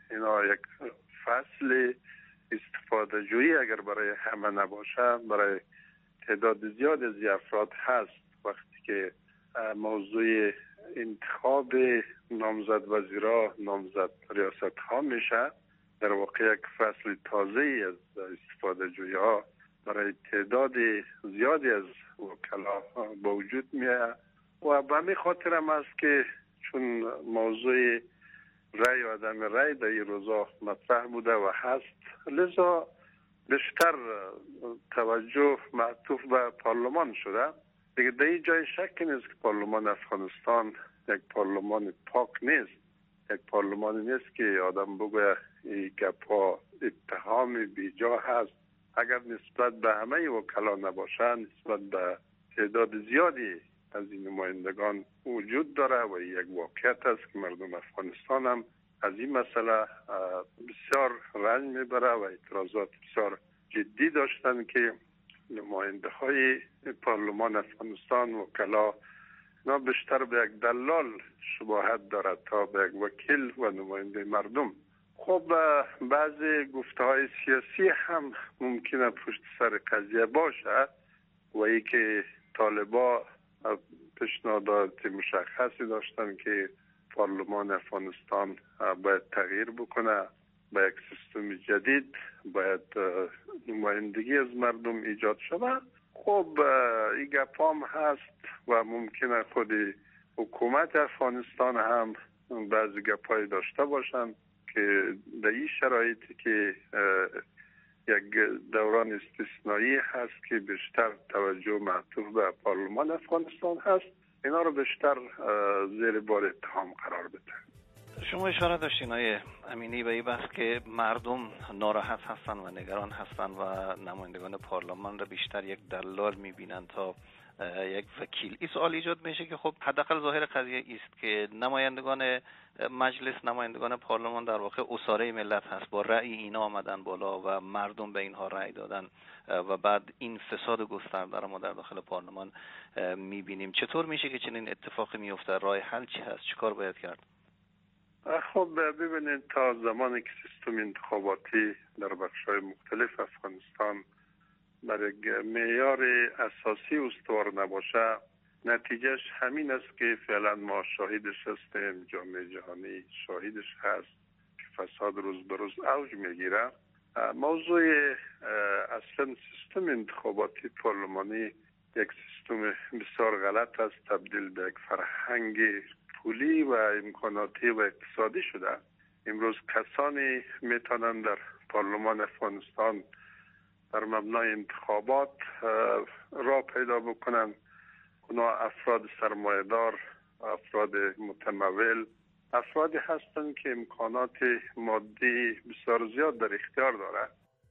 اینا یک فصل استفاده جویی اگر برای همه نباشه برای تعداد زیاد از افراد هست. وقتی که موضوع انتخاب نامزد وزیرا، نامزد ریاست ها میشه، در واقع یک فصل تازه از استفاده جویی ها برای تعداد زیادی از وکلا با وجود میاد و به همین خاطر هم است که چون موضوع رای و عدم رای در این روزا مطرح بوده و هست، لذا بیشتر توجه معطوف به پارلمان شده. دیگه در این جای شکی نیست که پارلمان افغانستان یک پارلمان پاک نیست، یک پارلمانی نیست که آدم بگه این گپا اتهام بیجا هست. اگر نسبت به همه وکلا نباشه، نسبت به تعداد زیادی از این نمایندگان وجود داره و یک واقعیت است که مردم افغانستان هم از این مسئله بسیار رنج میبره و اعتراضات بسیار جدی داشتن که نماینده های پارلمان افغانستان وکلا نه بیشتر به یک دلال شباهت دارد تا به یک وکیل و نماینده مردم. خب بعضی گفته های سیاسی هم ممکنه پشت سر قضیه باشه و ای که طالبا پیشنهادات مشخصی داشتن که پارلمان افغانستان باید تغییر بکنه، با یک سیستم جدید باید نمایندگی از مردم ایجاد شود. خب این گپام هست و ممکنه خود حکومت افغانستان هم بعضی گپای داشته باشن که در این شرایطی که یک دوران استثنایی هست که بیشتر توجه معطوف به پارلمان افغانستان هست، اینا رو بیشتر زیر بار اتهام قرار بده. شما اشاره داشتین آقای امینی به این بحث که مردم ناراحت هستن و نگران هستن و نمایندگان پارلمان را بیشتر یک دلال میبینن تا یک وکیل. این سوال ایجاد میشه که خب حداقل ظاهر قضیه است که نمایندگان مجلس، نمایندگان پارلمان در واقع اساره ملت هست، با رأی اینا آمدن بالا و مردم به اینها رأی دادن و بعد این فساد گسترده را ما در داخل پارلمان میبینیم. چطور میشه که چنین اتفاقی میفته؟ راه حل چی هست؟ چیکار باید کرد؟ خب ببینید، تا زمانی که سیستم انتخاباتی در بخش‌های مختلف افغانستان بر معیار اساسی استوار نباشه، نتیجهش همین است که فعلا ما شاهدش هستیم، جامعه جهانی شاهدش هست که فساد روز به روز اوج میگیره. موضوع اصلا سیستم انتخاباتی پارلمانی یک سیستم بسیار غلط است، تبدیل به یک فرهنگ پولی و امکاناتی و اقتصادی شده. امروز کسانی میتونن در پارلمان افغانستان در مبنای انتخابات راه پیدا بکنن. اونا افراد سرمایه‌دار، افراد متمول، افرادی هستند که امکانات مادی بسیار زیاد در اختیار دارند.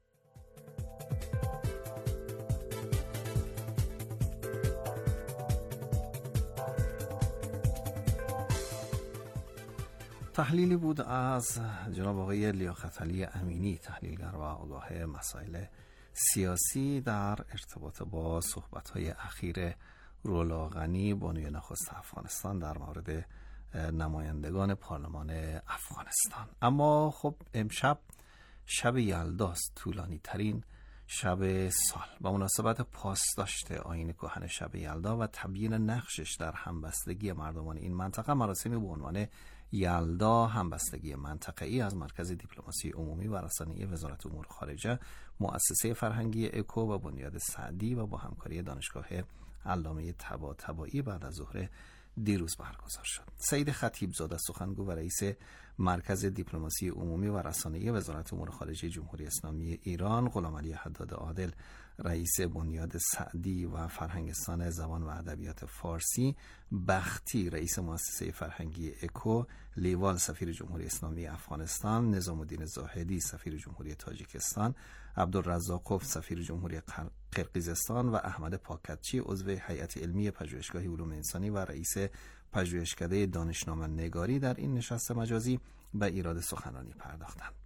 تحلیلی بود از جناب آقای لیاقت علی امینی، تحلیلگر و آگاه مسائل سیاسی در ارتباط با صحبت‌های اخیر رولا غنی، بانوی نخست افغانستان، در مورد نمایندگان پارلمان افغانستان. اما خب امشب شب یلداست، طولانی ترین شب سال. با مناسبت پاسداشت آیین کهن شب یلدا و تبیین نقشش در همبستگی مردمان این منطقه، مراسمی به عنوان یلدا همبستگی منطقه‌ای از مرکز دیپلماسی عمومی و رسانه‌ای وزارت امور خارجه، مؤسسه فرهنگی اکو و بنیاد سعدی و با همکاری دانشگاه علامه طباطبایی بعد از ظهر دیروز برگزار شد. سعید خطیبزاده سخنگو و رئیس مرکز دیپلماسی عمومی و رسانه‌ای وزارت امور خارجه جمهوری اسلامی ایران، غلامعلی حداد عادل رئیس بنیاد سعدی و فرهنگستان زبان و ادبیات فارسی، بختی رئیس مؤسسه فرهنگی اکو، لیوال سفیر جمهوری اسلامی افغانستان، نظام الدین زاهدی سفیر جمهوری تاجیکستان، عبدالرزاقوف سفیر جمهوری قرقیزستان و احمد پاکتچی عضو هیئت علمی پژوهشگاه علوم انسانی و رئیس پژوهشکده دانشنامه نگاری در این نشست مجازی به ایراد سخنرانی پرداختند.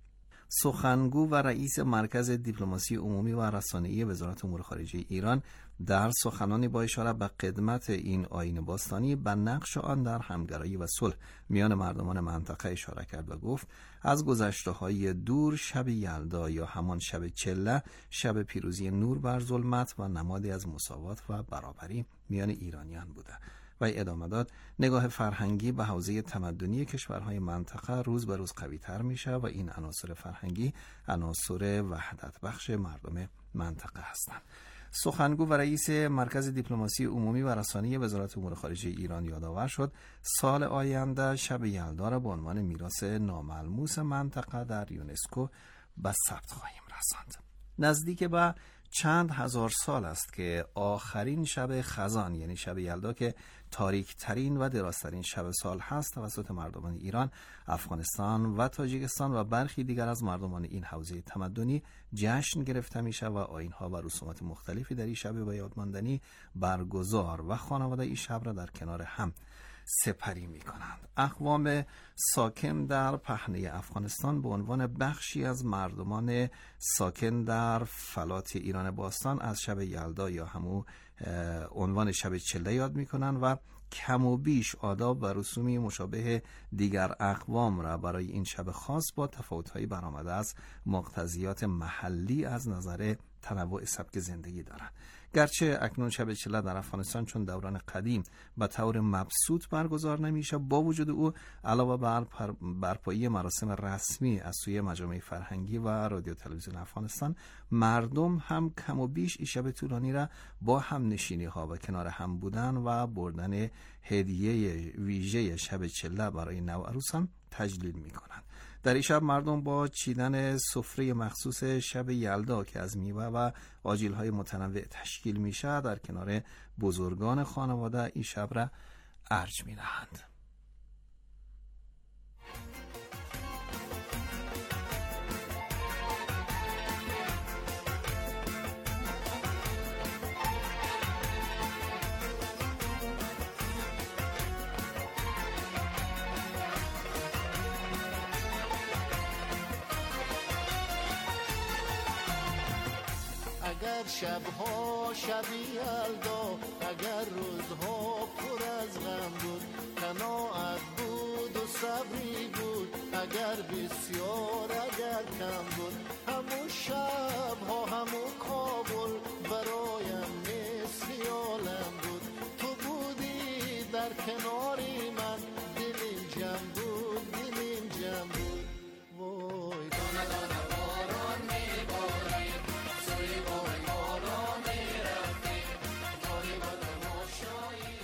سخنگو و رئیس مرکز دیپلماسی عمومی و رسانه‌ای وزارت امور خارجه ایران در سخنانی با اشاره به قدمت این آیین باستانی به نقش آن در همگرایی و صلح میان مردمان منطقه اشاره کرد و گفت از گذشته‌های دور شب یلدا یا همان شب چله شب پیروزی نور بر ظلمت و نمادی از مساوات و برابری میان ایرانیان بوده. و ادامه داد نگاه فرهنگی به حوزه تمدنی کشورهای منطقه روز به روز قوی‌تر میشه و این عناصر فرهنگی عناصر وحدت بخش مردم منطقه هستند. سخنگو و رئیس مرکز دیپلماسی عمومی و رسانه‌ای وزارت امور خارجه ایران یادآور شد سال آینده شب یلدا را به عنوان میراث ناملموس منطقه در یونسکو به ثبت خواهیم رساند. نزدیک به چند هزار سال است که آخرین شب خزان یعنی شب یلدا که تاریک ترین و درازترین شب سال هست توسط مردمان ایران، افغانستان و تاجیکستان و برخی دیگر از مردمان این حوزه تمدنی جشن گرفته میشه و آیین‌ها و رسومات مختلفی در این شب به یاد ماندنی برگزار و خانواده این شب را در کنار هم سپری می کنند. اقوام ساکن در پهنه افغانستان به عنوان بخشی از مردمان ساکن در فلات ایران باستان از شب یلدا یا همون عنوان شب چله یاد می کنند و کم و بیش آداب و رسومی مشابه دیگر اقوام را برای این شب خاص با تفاوت‌های برآمده از مقتضیات محلی از نظر تنوع سبک زندگی دارند. گرچه اکنون شب چله در افغانستان چون دوران قدیم به طور مبسوط برگزار نمیشه، با وجود او علاوه بر برپایی مراسم رسمی از سوی مجامع فرهنگی و رادیو تلویزیون افغانستان، مردم هم کم و بیش این شب طولانی را با هم نشینی ها و کنار هم بودن و بردن هدیه ویژه شب چله برای نوعروس هم تجلیل می کنند. در این شب مردم با چیدن سفره مخصوص شب یلدا که از میوه و آجیل‌های متنوع تشکیل میشه در کنار بزرگان خانواده این شب را ارج می‌دهند. اگر شبها شبی یلدا، اگر روزها پر از غم بود، قناعت بود و صبری بود، اگر بسیار اگر کم بود، همون شبها همون کابل برایم مثل عالم بود. تو بودی در کناری من، دلیم جمع بود، دلیم جمع بود. وای دانه دانه باران میباره، سوی بای مالا میرفتی، کاری با تماشایی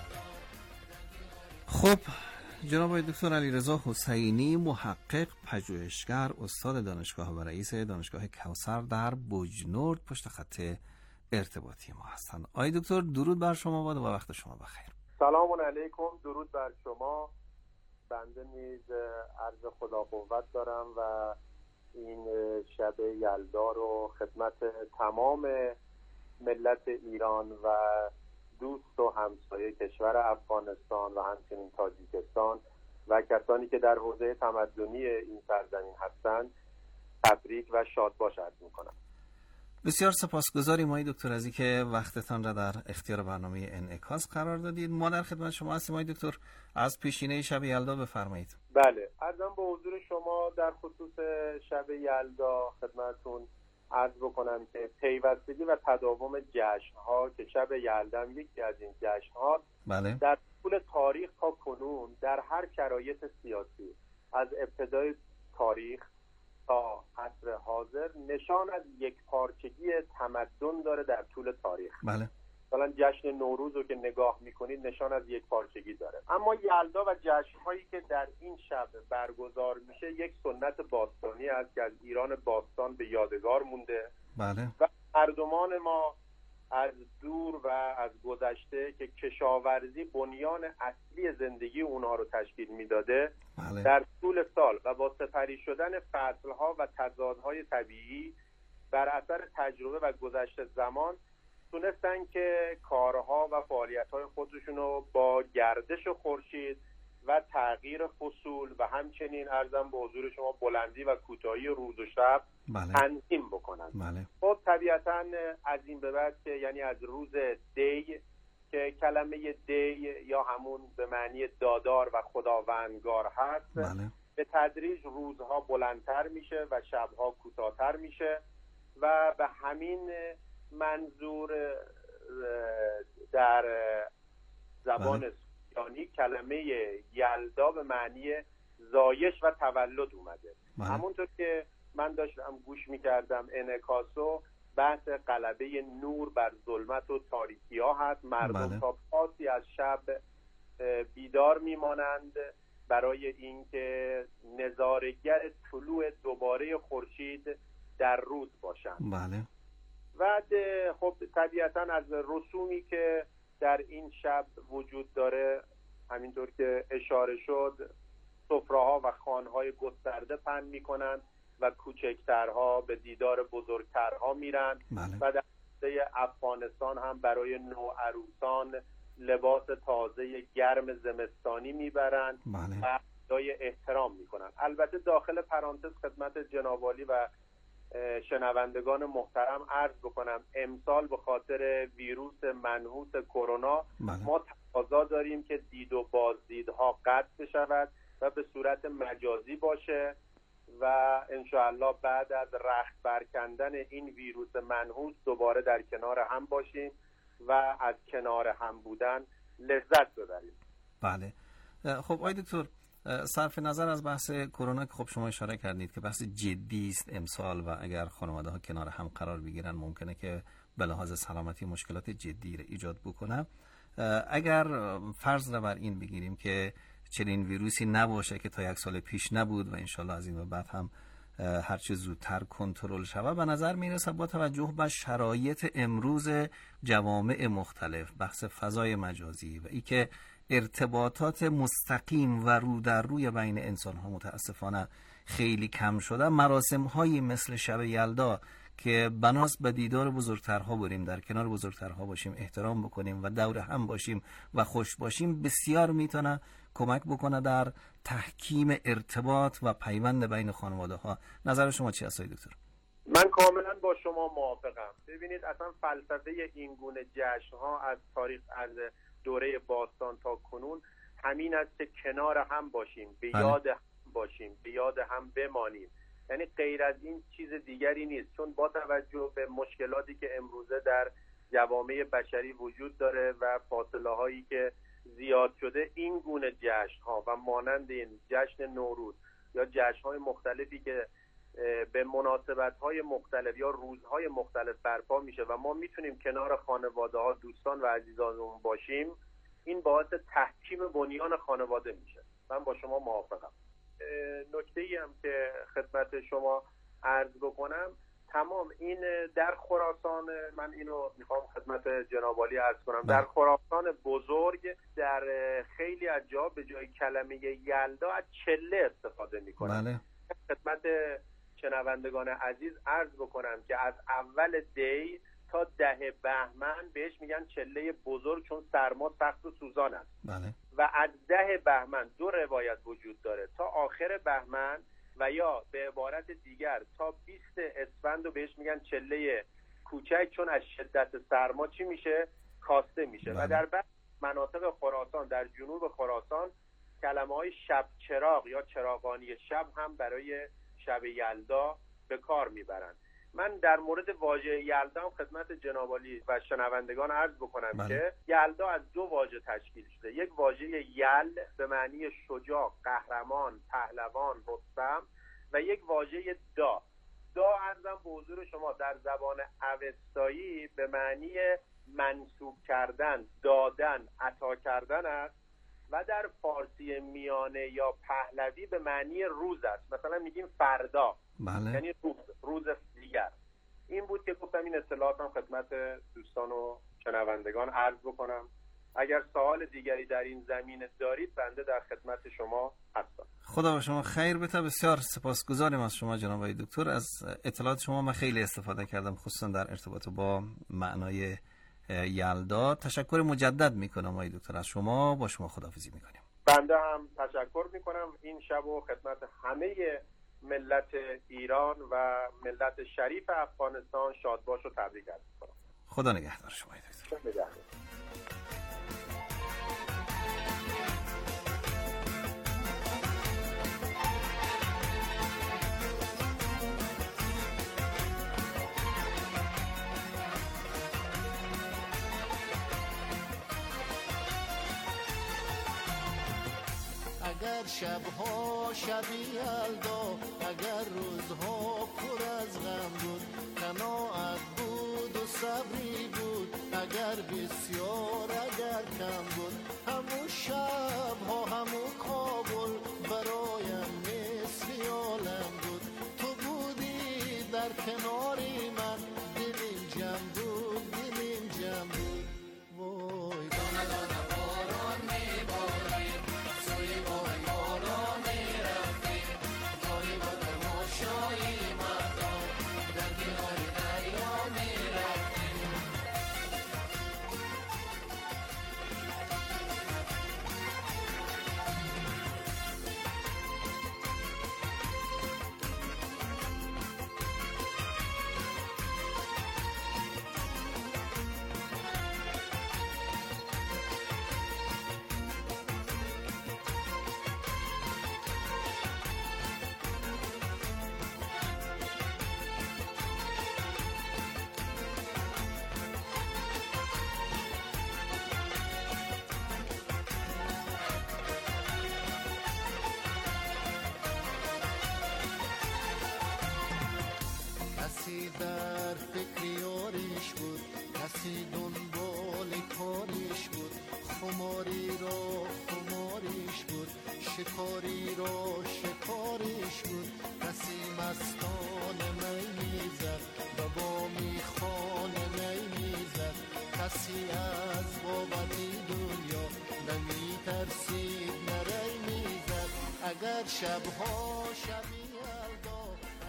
خب جناب دکتر علیرضا حسینی، محقق، پژوهشگر، استاد دانشگاه و رئیس دانشگاه کوثر در بوجنورد پشت خط ارتباطی ما هستند. آقای دکتر درود بر شما باد و وقت شما بخیر. سلام علیکم، درود بر شما. بنده نیز عرض خدا قوت دارم و این شب یلدا رو خدمت تمام ملت ایران و دوست و همسایه کشور افغانستان و همچنین تاجیکستان و کسانی که در حوزه تمدنی این سرزمین هستند تبریک و شادباش عرض می‌کنم. بسیار سپاسگزاریم آقای دکتر از اینکه وقتتان را در اختیار برنامه انعکاس قرار دادید. ما در خدمت شما هستیم آقای دکتر. از پیشینه شب یلدا بفرمایید. بله، عرضم به حضور شما در خصوص شب یلدا خدمتتون عرض بکنم که پیوستگی و تداوم جشن‌ها که شب یلدا یکی از این جشن‌ها بله. در طول تاریخ تا کنون در هر شرایط سیاسی از ابتدای تاریخ تا عصر حاضر نشان از یکپارچگی تمدن داره در طول تاریخ. بله. مثلا جشن نوروز رو که نگاه میکنید نشان از یکپارچگی داره. اما یلدا و جشن‌هایی که در این شب برگزار میشه یک سنت باستانی است که از ایران باستان به یادگار مونده. بله. و مردمان ما از دور و از گذشته که کشاورزی بنیان اصلی زندگی اونها رو تشکیل میداده، بله. در طول سال و با سپری شدن فصلها و تضادهای طبیعی بر اثر تجربه و گذشت زمان تونستن که کارها و فعالیت‌های خودشون رو با گردش خورشید و تغییر فصول و همچنین عرضم به حضور شما بلندی و کوتاهی روز و شب تنظیم بکنند. خب طبیعتاً از این به بعد که یعنی از روز دی که کلمه دی یا همون به معنی دادار و خداوندگار هست به تدریج روزها بلندتر میشه و شبها کوتاهتر میشه و به همین منظور در زبان سوریانی کلمه یلدا به معنی زایش و تولد اومده. همونطور که من داشتم گوش میکردم انعکاسو بحث غلبه نور بر ظلمت و تاریکی ها هست. مردم تا پاسی از شب بیدار میمانند برای اینکه نظاره‌گر طلوع دوباره خورشید در روز باشند. و خب طبیعتا از رسومی که در این شب وجود داره همینطور که اشاره شد سفره‌ها و خوان‌های گسترده پهن می‌کنند و کوچکترها به دیدار بزرگترها میرن و در افغانستان هم برای نوعروسان لباس تازه گرم زمستانی میبرن و ادای احترام میکنن. البته داخل پرانتز خدمت جناب عالی و شنوندگان محترم عرض بکنم امسال به خاطر ویروس منحوس کرونا ما تقاضا داریم که دید و بازدیدها قطع شود و به صورت مجازی باشه و انشاءالله بعد از رخت برکندن این ویروس منحوس دوباره در کنار هم باشیم و از کنار هم بودن لذت ببریم. بله. خب آقای دکتر صرف نظر از بحث کرونا که خب شما اشاره کردید که بحث جدی است امسال و اگر خانواده ها کنار هم قرار بگیرن ممکنه که به لحاظ سلامتی مشکلات جدی را ایجاد بکنه. اگر فرض را بر این بگیریم که چنین ویروسی نباشه که تا یک سال پیش نبود و انشالله از این به بعد هم هرچه زودتر کنترل شود، به نظر میرسه با توجه به شرایط امروز جوامع مختلف، بحث فضای مجازی و ای که ارتباطات مستقیم و رو در روی بین انسان ها متاسفانه خیلی کم شده، مراسم هایی مثل شب یلدا که بناس به دیدار بزرگترها بریم، در کنار بزرگترها باشیم، احترام بکنیم و دور هم باشیم و خوش باشیم، بسیار میتونه کمک بکنه در تحکیم ارتباط و پیوند بین خانواده ها. نظر شما چی است دکتر؟ من کاملا با شما موافقم. ببینید اصلا فلسفه این گونه جشن ها از تاریخ از دوره باستان تا کنون همین است که کنار هم باشیم، به یاد هم باشیم، به یاد هم بمانیم. یعنی غیر از این چیز دیگری نیست، چون با توجه به مشکلاتی که امروزه در جوامع بشری وجود داره و فاصله هایی که زیاد شده، این گونه جشن ها و مانند این جشن نوروز یا جشن های مختلفی که به مناسبت های مختلف یا روزهای مختلف برپا میشه و ما میتونیم کنار خانواده ها، دوستان و عزیزانمون باشیم، این باعث تحکیم بنیان خانواده میشه. من با شما موافقم. نکته‌ای هم که خدمت شما عرض بکنم، تمام این در خراسان، من اینو میخوام خدمت جناب عالی عرض کنم، در خراسان بزرگ در خیلی از جا به جای کلمه یلدا از چله استفاده میکنن. خدمت شنوندگان عزیز عرض بکنم که از اول دی تا 10 بهمن بهش میگن چله بزرگ، چون سرما سخت و سوزان است. و از 10 بهمن 2 روایت وجود داره، تا آخر بهمن و یا به عبارت دیگر تا 20 اسفند رو بهش میگن چله کوچک، چون از شدت سرما چی میشه؟ کاسته میشه. و در بعض مناطق خراسان، در جنوب خراسان، کلمه های شب چراغ یا چراغانی شب هم برای شب یلدا به کار میبرن. من در مورد واژه یلدا هم خدمت جناب عالی و شنوندگان عرض بکنم که یلدا از 2 واژه تشکیل شده. یک واژه یل به معنی شجاع، قهرمان، پهلوان، رستم و یک واژه دا. دا عرضم به حضور شما در زبان اوستایی به معنی منسوب کردن، دادن، عطا کردن است و در فارسی میانه یا پهلوی به معنی روز است. مثلا میگیم فردا، یعنی روز دیگر. این بود که گفتم این اطلاعات هم خدمت دوستان و شنوندگان عرض بکنم. اگر سوال دیگری در این زمینه دارید بنده در خدمت شما هستم. خدا به شما خیر بده. بسیار سپاسگزاریم از شما جناب آقای دکتر. از اطلاعات شما من خیلی استفاده کردم، خصوصا در ارتباط با معنای یلدا. تشکر مجدد میکنم آقای دکتر از شما. با شما خداحافظی میکنیم. بنده هم تشکر میکنم. این شب و خدمت همه ملت ایران و ملت شریف افغانستان شادباش و تبریک عرض میکنم. خدا نگهدار شما دکتر. اگر شبها شبی یلدا، اگر روزها پر از غم بود، قناعت بود و صبری بود، اگر بسیار اگر کم بود، همون شبها همون کابل برایم مثل عالم بود. تو بودی در کناری من، دلیم جمع بود، دلیم جمع بود. وای دانه دانه باران میباریم، سوی بای بالا میرفتیم، کاری با تماشایی مردم در کنار دریا میرفتیم. کسی در فکر یاریش بود، کسی دنبال کاریش بود، خماری را خماریش بود، شکاری را شکاریش بود. کسی مستان می میزد و با میخوان می میزد، کسی از بابتی دنیا نمی ترسید نری میزد. اگر شبها شبی یلدا،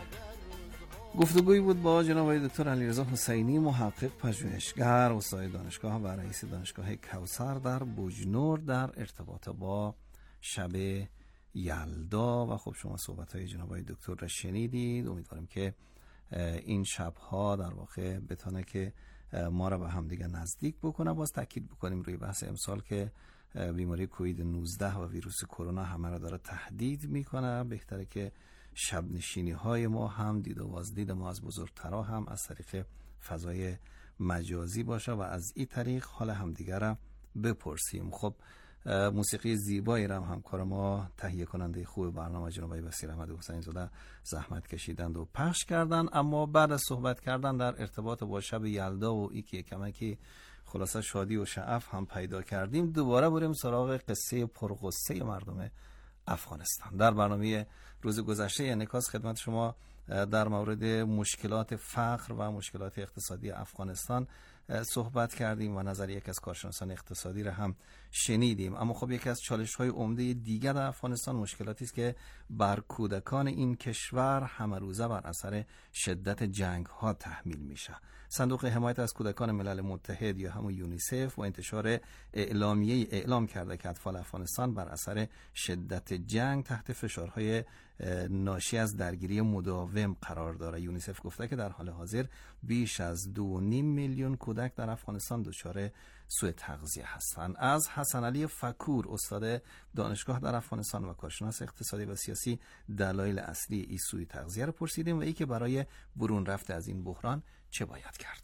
گفتگویی بود با جناب آقای دکتر علیرضا حسینی، محقق پژوهشگر، استاد دانشگاه و رئیس دانشگاه کوثر در بوجنور در ارتباط با شب یلدا. و خب شما صحبت‌های جناب آقای دکتر را شنیدید. امیدوارم که این شب‌ها در واقع بتونه که ما را به همدیگه نزدیک بکنه. باز تاکید بکنیم روی بحث امسال که بیماری کووید 19 و ویروس کرونا همه را داره تهدید میکنه. بهتره که شب نشینی های ما هم، دید و بازدید ما از بزرگترها هم از طریق فضای مجازی باشه و از این طریق حال همدیگر را بپرسیم. خب موسیقی زیبایی را هم همکار ما تهیه کننده خوب برنامه جناب بصیر احمد حسین زاده زحمت کشیدند و پخش کردند. اما بعد از صحبت کردن در ارتباط با شب یلدا و اینکه کمکی خلاصه شادی و شعف هم پیدا کردیم، دوباره بریم سراغ قصه پرغصه مردم افغانستان. در برنامه روز گذشته انعکاس خدمت شما در مورد مشکلات فقر و مشکلات اقتصادی افغانستان صحبت کردیم و نظر یک از کارشناسان اقتصادی را هم شنیدیم. اما خب یکی از چالش‌های عمده دیگر در افغانستان مشکلاتی است که بر کودکان این کشور همه روزه بر اثر شدت جنگ‌ها تحمیل میشه. صندوق حمایت از کودکان ملل متحد یا همون یونیسف و انتشار اعلامیه اعلام کرده که اطفال افغانستان بر اثر شدت جنگ تحت فشارهای ناشی از درگیری مداوم قرار داره. یونیسف گفته که در حال حاضر بیش از 2.5 میلیون کودک در افغانستان دچار سوء تغذیه هستند. از حسن علی فکور، استاد دانشگاه در افغانستان و کارشناس اقتصادی و سیاسی، دلایل اصلی این سوء تغذیه رو پرسیدیم و ای که برای برون رفت از این بحران چه باید کرد.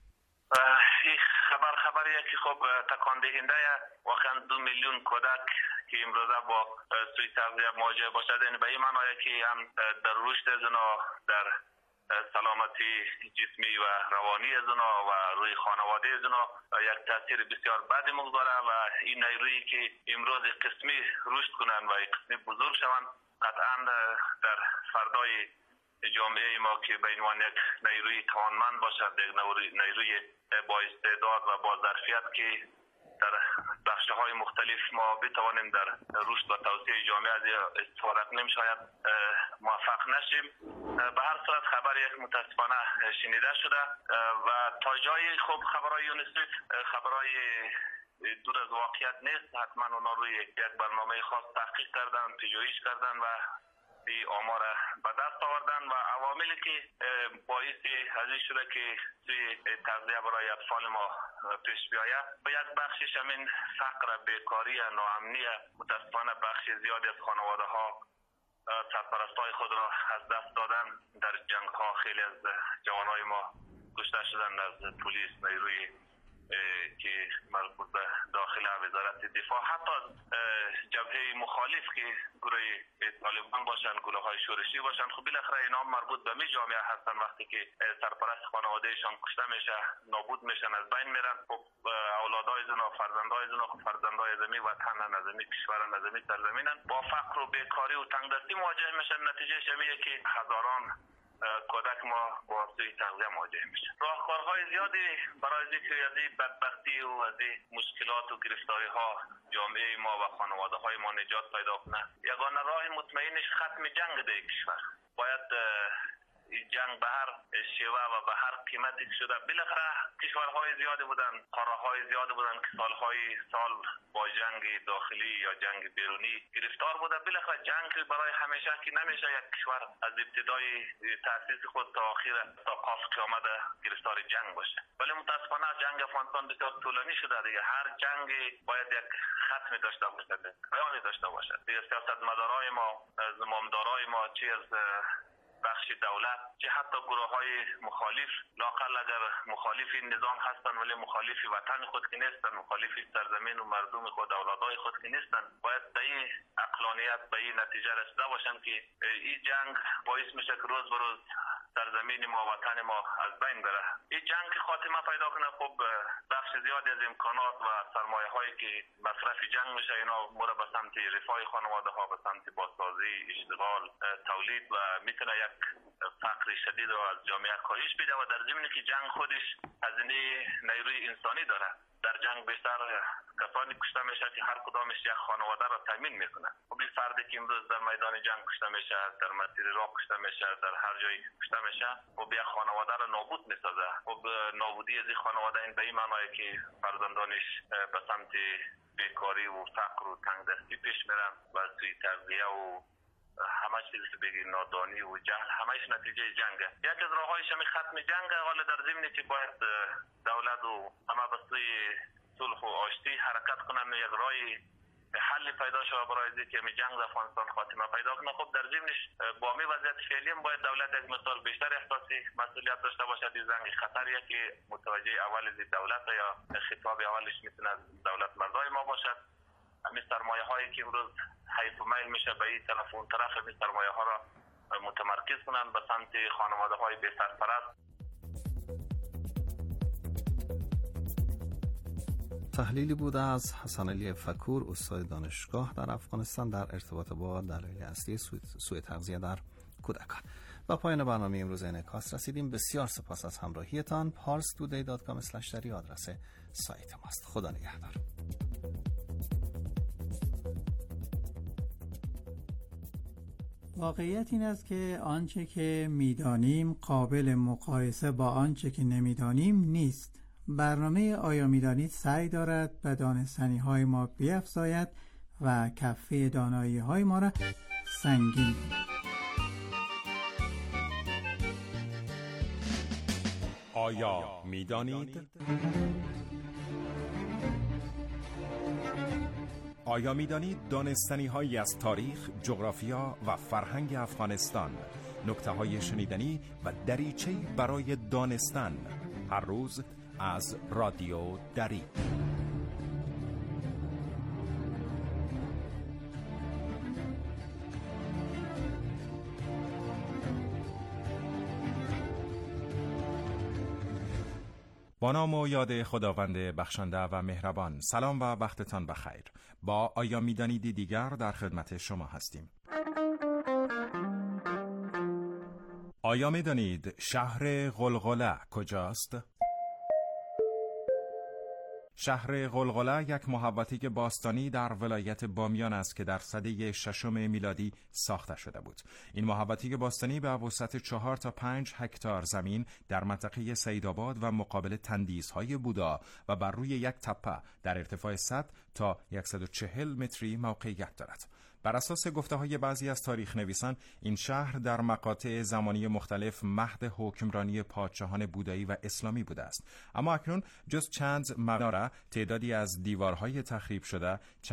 این خبریه که خب تکان دهنده واقعا 2 میلیون کودک که امروزه با سوء تغذیه مواجه باشد، یعنی به این معنی که هم در رشد زنا، در سلامتی جسمی و روانی زنا و روی خانواده زنا یک تاثیر بسیار بد مگذاره و این نیرویی که امروز قسمی رشد کنند و قسمی بزرگ شوند قطعا در فردای جامعه ما که به عنوان یک نیروی توانمند باشد، یک نیروی با استعداد و با ظرفیت که در بخش‌های مختلف ما بتوانیم در رشد و توسعه جامعه از استفاده کنیم شاید موفق نشیم. به هر صورت خبر یک متاسفانه شنیده شده و تا جای خوب خبرهای یونیسف خبرهای دور از واقعیت نیست. حتما اونا روی یک برنامه خاص تحقیق کردن، پژوهش کردن و این آمار به دست آوردن و عواملی که باعث ازی شده که توی تغذیه برای اطفال ما پیش بیاید و یک بخشش همین فقر، بیکاری، ناامنی. متاسفانه بخش زیادی از خانواده ها سرپرستای خود را از دست دادن. در جنگ ها خیلی از جوانای ما کشته شدن از پلیس، نیروی که مربوط به داخل وزارت دفاع، حتی از جبهه مخالف که گروه طالبان باشن، گروه های شورشی باشن. خب بالاخره اینا مربوط به می جامعه هستن. وقتی که سرپرست خانوادهشان کشته میشه، نابود میشن، از بین میرن، خب اولادای زنا، فرزندای زنا، فرزندای زمین وطن، نظامی کشور، نظامی سرزمینن، با فقر و بیکاری و تنگدستی مواجه میشن. نتیجهش اینه که هزاران کودک ما با سوی تغذیه مواجه میشه. راهکارهای زیادی برای ذکر از این بدبختی و از این مشکلات و گرفتاری ها جامعه ما و خانواده های ما نجات پیدا کنه. یگانه راه مطمئنش ختم جنگ در کشور. باید جنگ به هر شیوه و به هر قیمتی شده. بالاخره کشورهای زیادی بودن، قاره‌های زیادی بودن که سال با جنگ داخلی یا جنگ بیرونی گرفتار بوده. بالاخره جنگ برای همیشه که نمیشه. یک کشور از ابتدای تأسیس خود تا آخر تا قاف قیامت گرفتار جنگ باشه. ولی متاسفانه جنگ افغانستان بسیار طولانی شده دیگه. هر جنگ باید یک ختمی داشته باشه، پایانی داشته باشه. سیاستمدارای ما، زمامدارای ما، چی از بخش دولت، چه حتی گروه های مخالف، لااقل اگر مخالف این نظام هستن ولی مخالف وطن خود که نیستن، مخالف سرزمین و مردم خود، اولادای خود که نیستن، باید به این عقلانیت، به این نتیجه رسیده باشن که این جنگ باعث میشه که روز به روز سرزمین ما، وطن ما از بین بره. این جنگ که خاتمه پیدا کنه، خب بخش زیادی از امکانات و سرمایه هایی که مصرف جنگ میشه اینا مورد به سمت رفاه خانواده ها، به سمت بازسازی، اشتغال، تولید و میتونه یک فقر شدید رو از جامعه کاهش بده. و در ضمن که جنگ خودش هزینه نیروی انسانی داره. در جنگ بیشتر کسانی کشته میشه که هر کدامش یک خانواده را تامین میکنه. خب این فردی که امروز در میدان جنگ کشته میشه، در مسیر راه کشته میشه، در هر جایی کشته میشه، خب یک خانواده را نابود میسازه. خب نابودی از این خانواده این به این معنیه که فرزندانش به سمت بیکاری و فقر و تنگدستی پیش میرن و سوی تغذیه و همه چیز که بگی نادانی و جهل، همهش نتیجه جنگه. یکی از راههایش همین ختم جنگه. حالا در ضمن که باید دولت و همه به سوی صلح و آشتی حرکت کنن، یک راه حل پیدا شود برای اینکه می جنگ در افغانستان خاتمه پیدا کنه. خب در ضمنش با می وضعیت فعلی باید دولت یک مثال بیشتر احساسی مسئولیت داشته باشد. این زنگ خطریه که متوجه اول از دولت یا خطاب اولش میتونه از دولت مردای ما باشد. همین سرمایه هایی که امروز حیف و میل میشه به این طرف و اون طرف، همین سرمایه ها را متمرکز کنن به سمت خانواده های بی سرپرست. تحلیلی بود از حسن علی فکور، استاد دانشگاه در افغانستان در ارتباط با دلایل اصلی سوء تغذیه در کودکان. و پایان برنامه امروز انعکاس رسیدیم. بسیار سپاس از همراهیتان. parstoday.com/dari آدرس سایت ماست. خدا نگهدار. واقعیت این است که آنچه که می‌دانیم قابل مقایسه با آنچه که نمی‌دانیم نیست. برنامه آیا می‌دانید سعی دارد به دانستنی‌های ما بیفزاید و کفه دانایی‌های ما را سنگین کند. آیا می‌دانید؟ آیا می‌دانید دانستنی‌هایی از تاریخ، جغرافیا و فرهنگ افغانستان، نکته‌های شنیدنی و دریچه‌ای برای دانستن، هر روز از رادیو دری. با نام و یاد خداوند بخشنده و مهربان. سلام و وقتتان بخیر. با آیا میدانیدی دیگر در خدمت شما هستیم. آیا میدانید شهر غلغله کجاست؟ شهر غلغله یک محوطه باستانی در ولایت بامیان است که در سده 6 میلادی ساخته شده بود. این محوطه باستانی به وسعت 4 تا 5 هکتار زمین در منطقه سیدآباد و مقابل تندیس‌های بودا و بر روی یک تپه در ارتفاع 100 تا 140 متری موقعیت دارد. بر اساس گفته‌های بعضی از تاریخ نویسان، این شهر در مقاطع زمانی مختلف مهد حکمرانی پادشاهان بودایی و اسلامی بوده است. اما اکنون جز چند مناره، تعدادی از دیوارهای تخریب شده،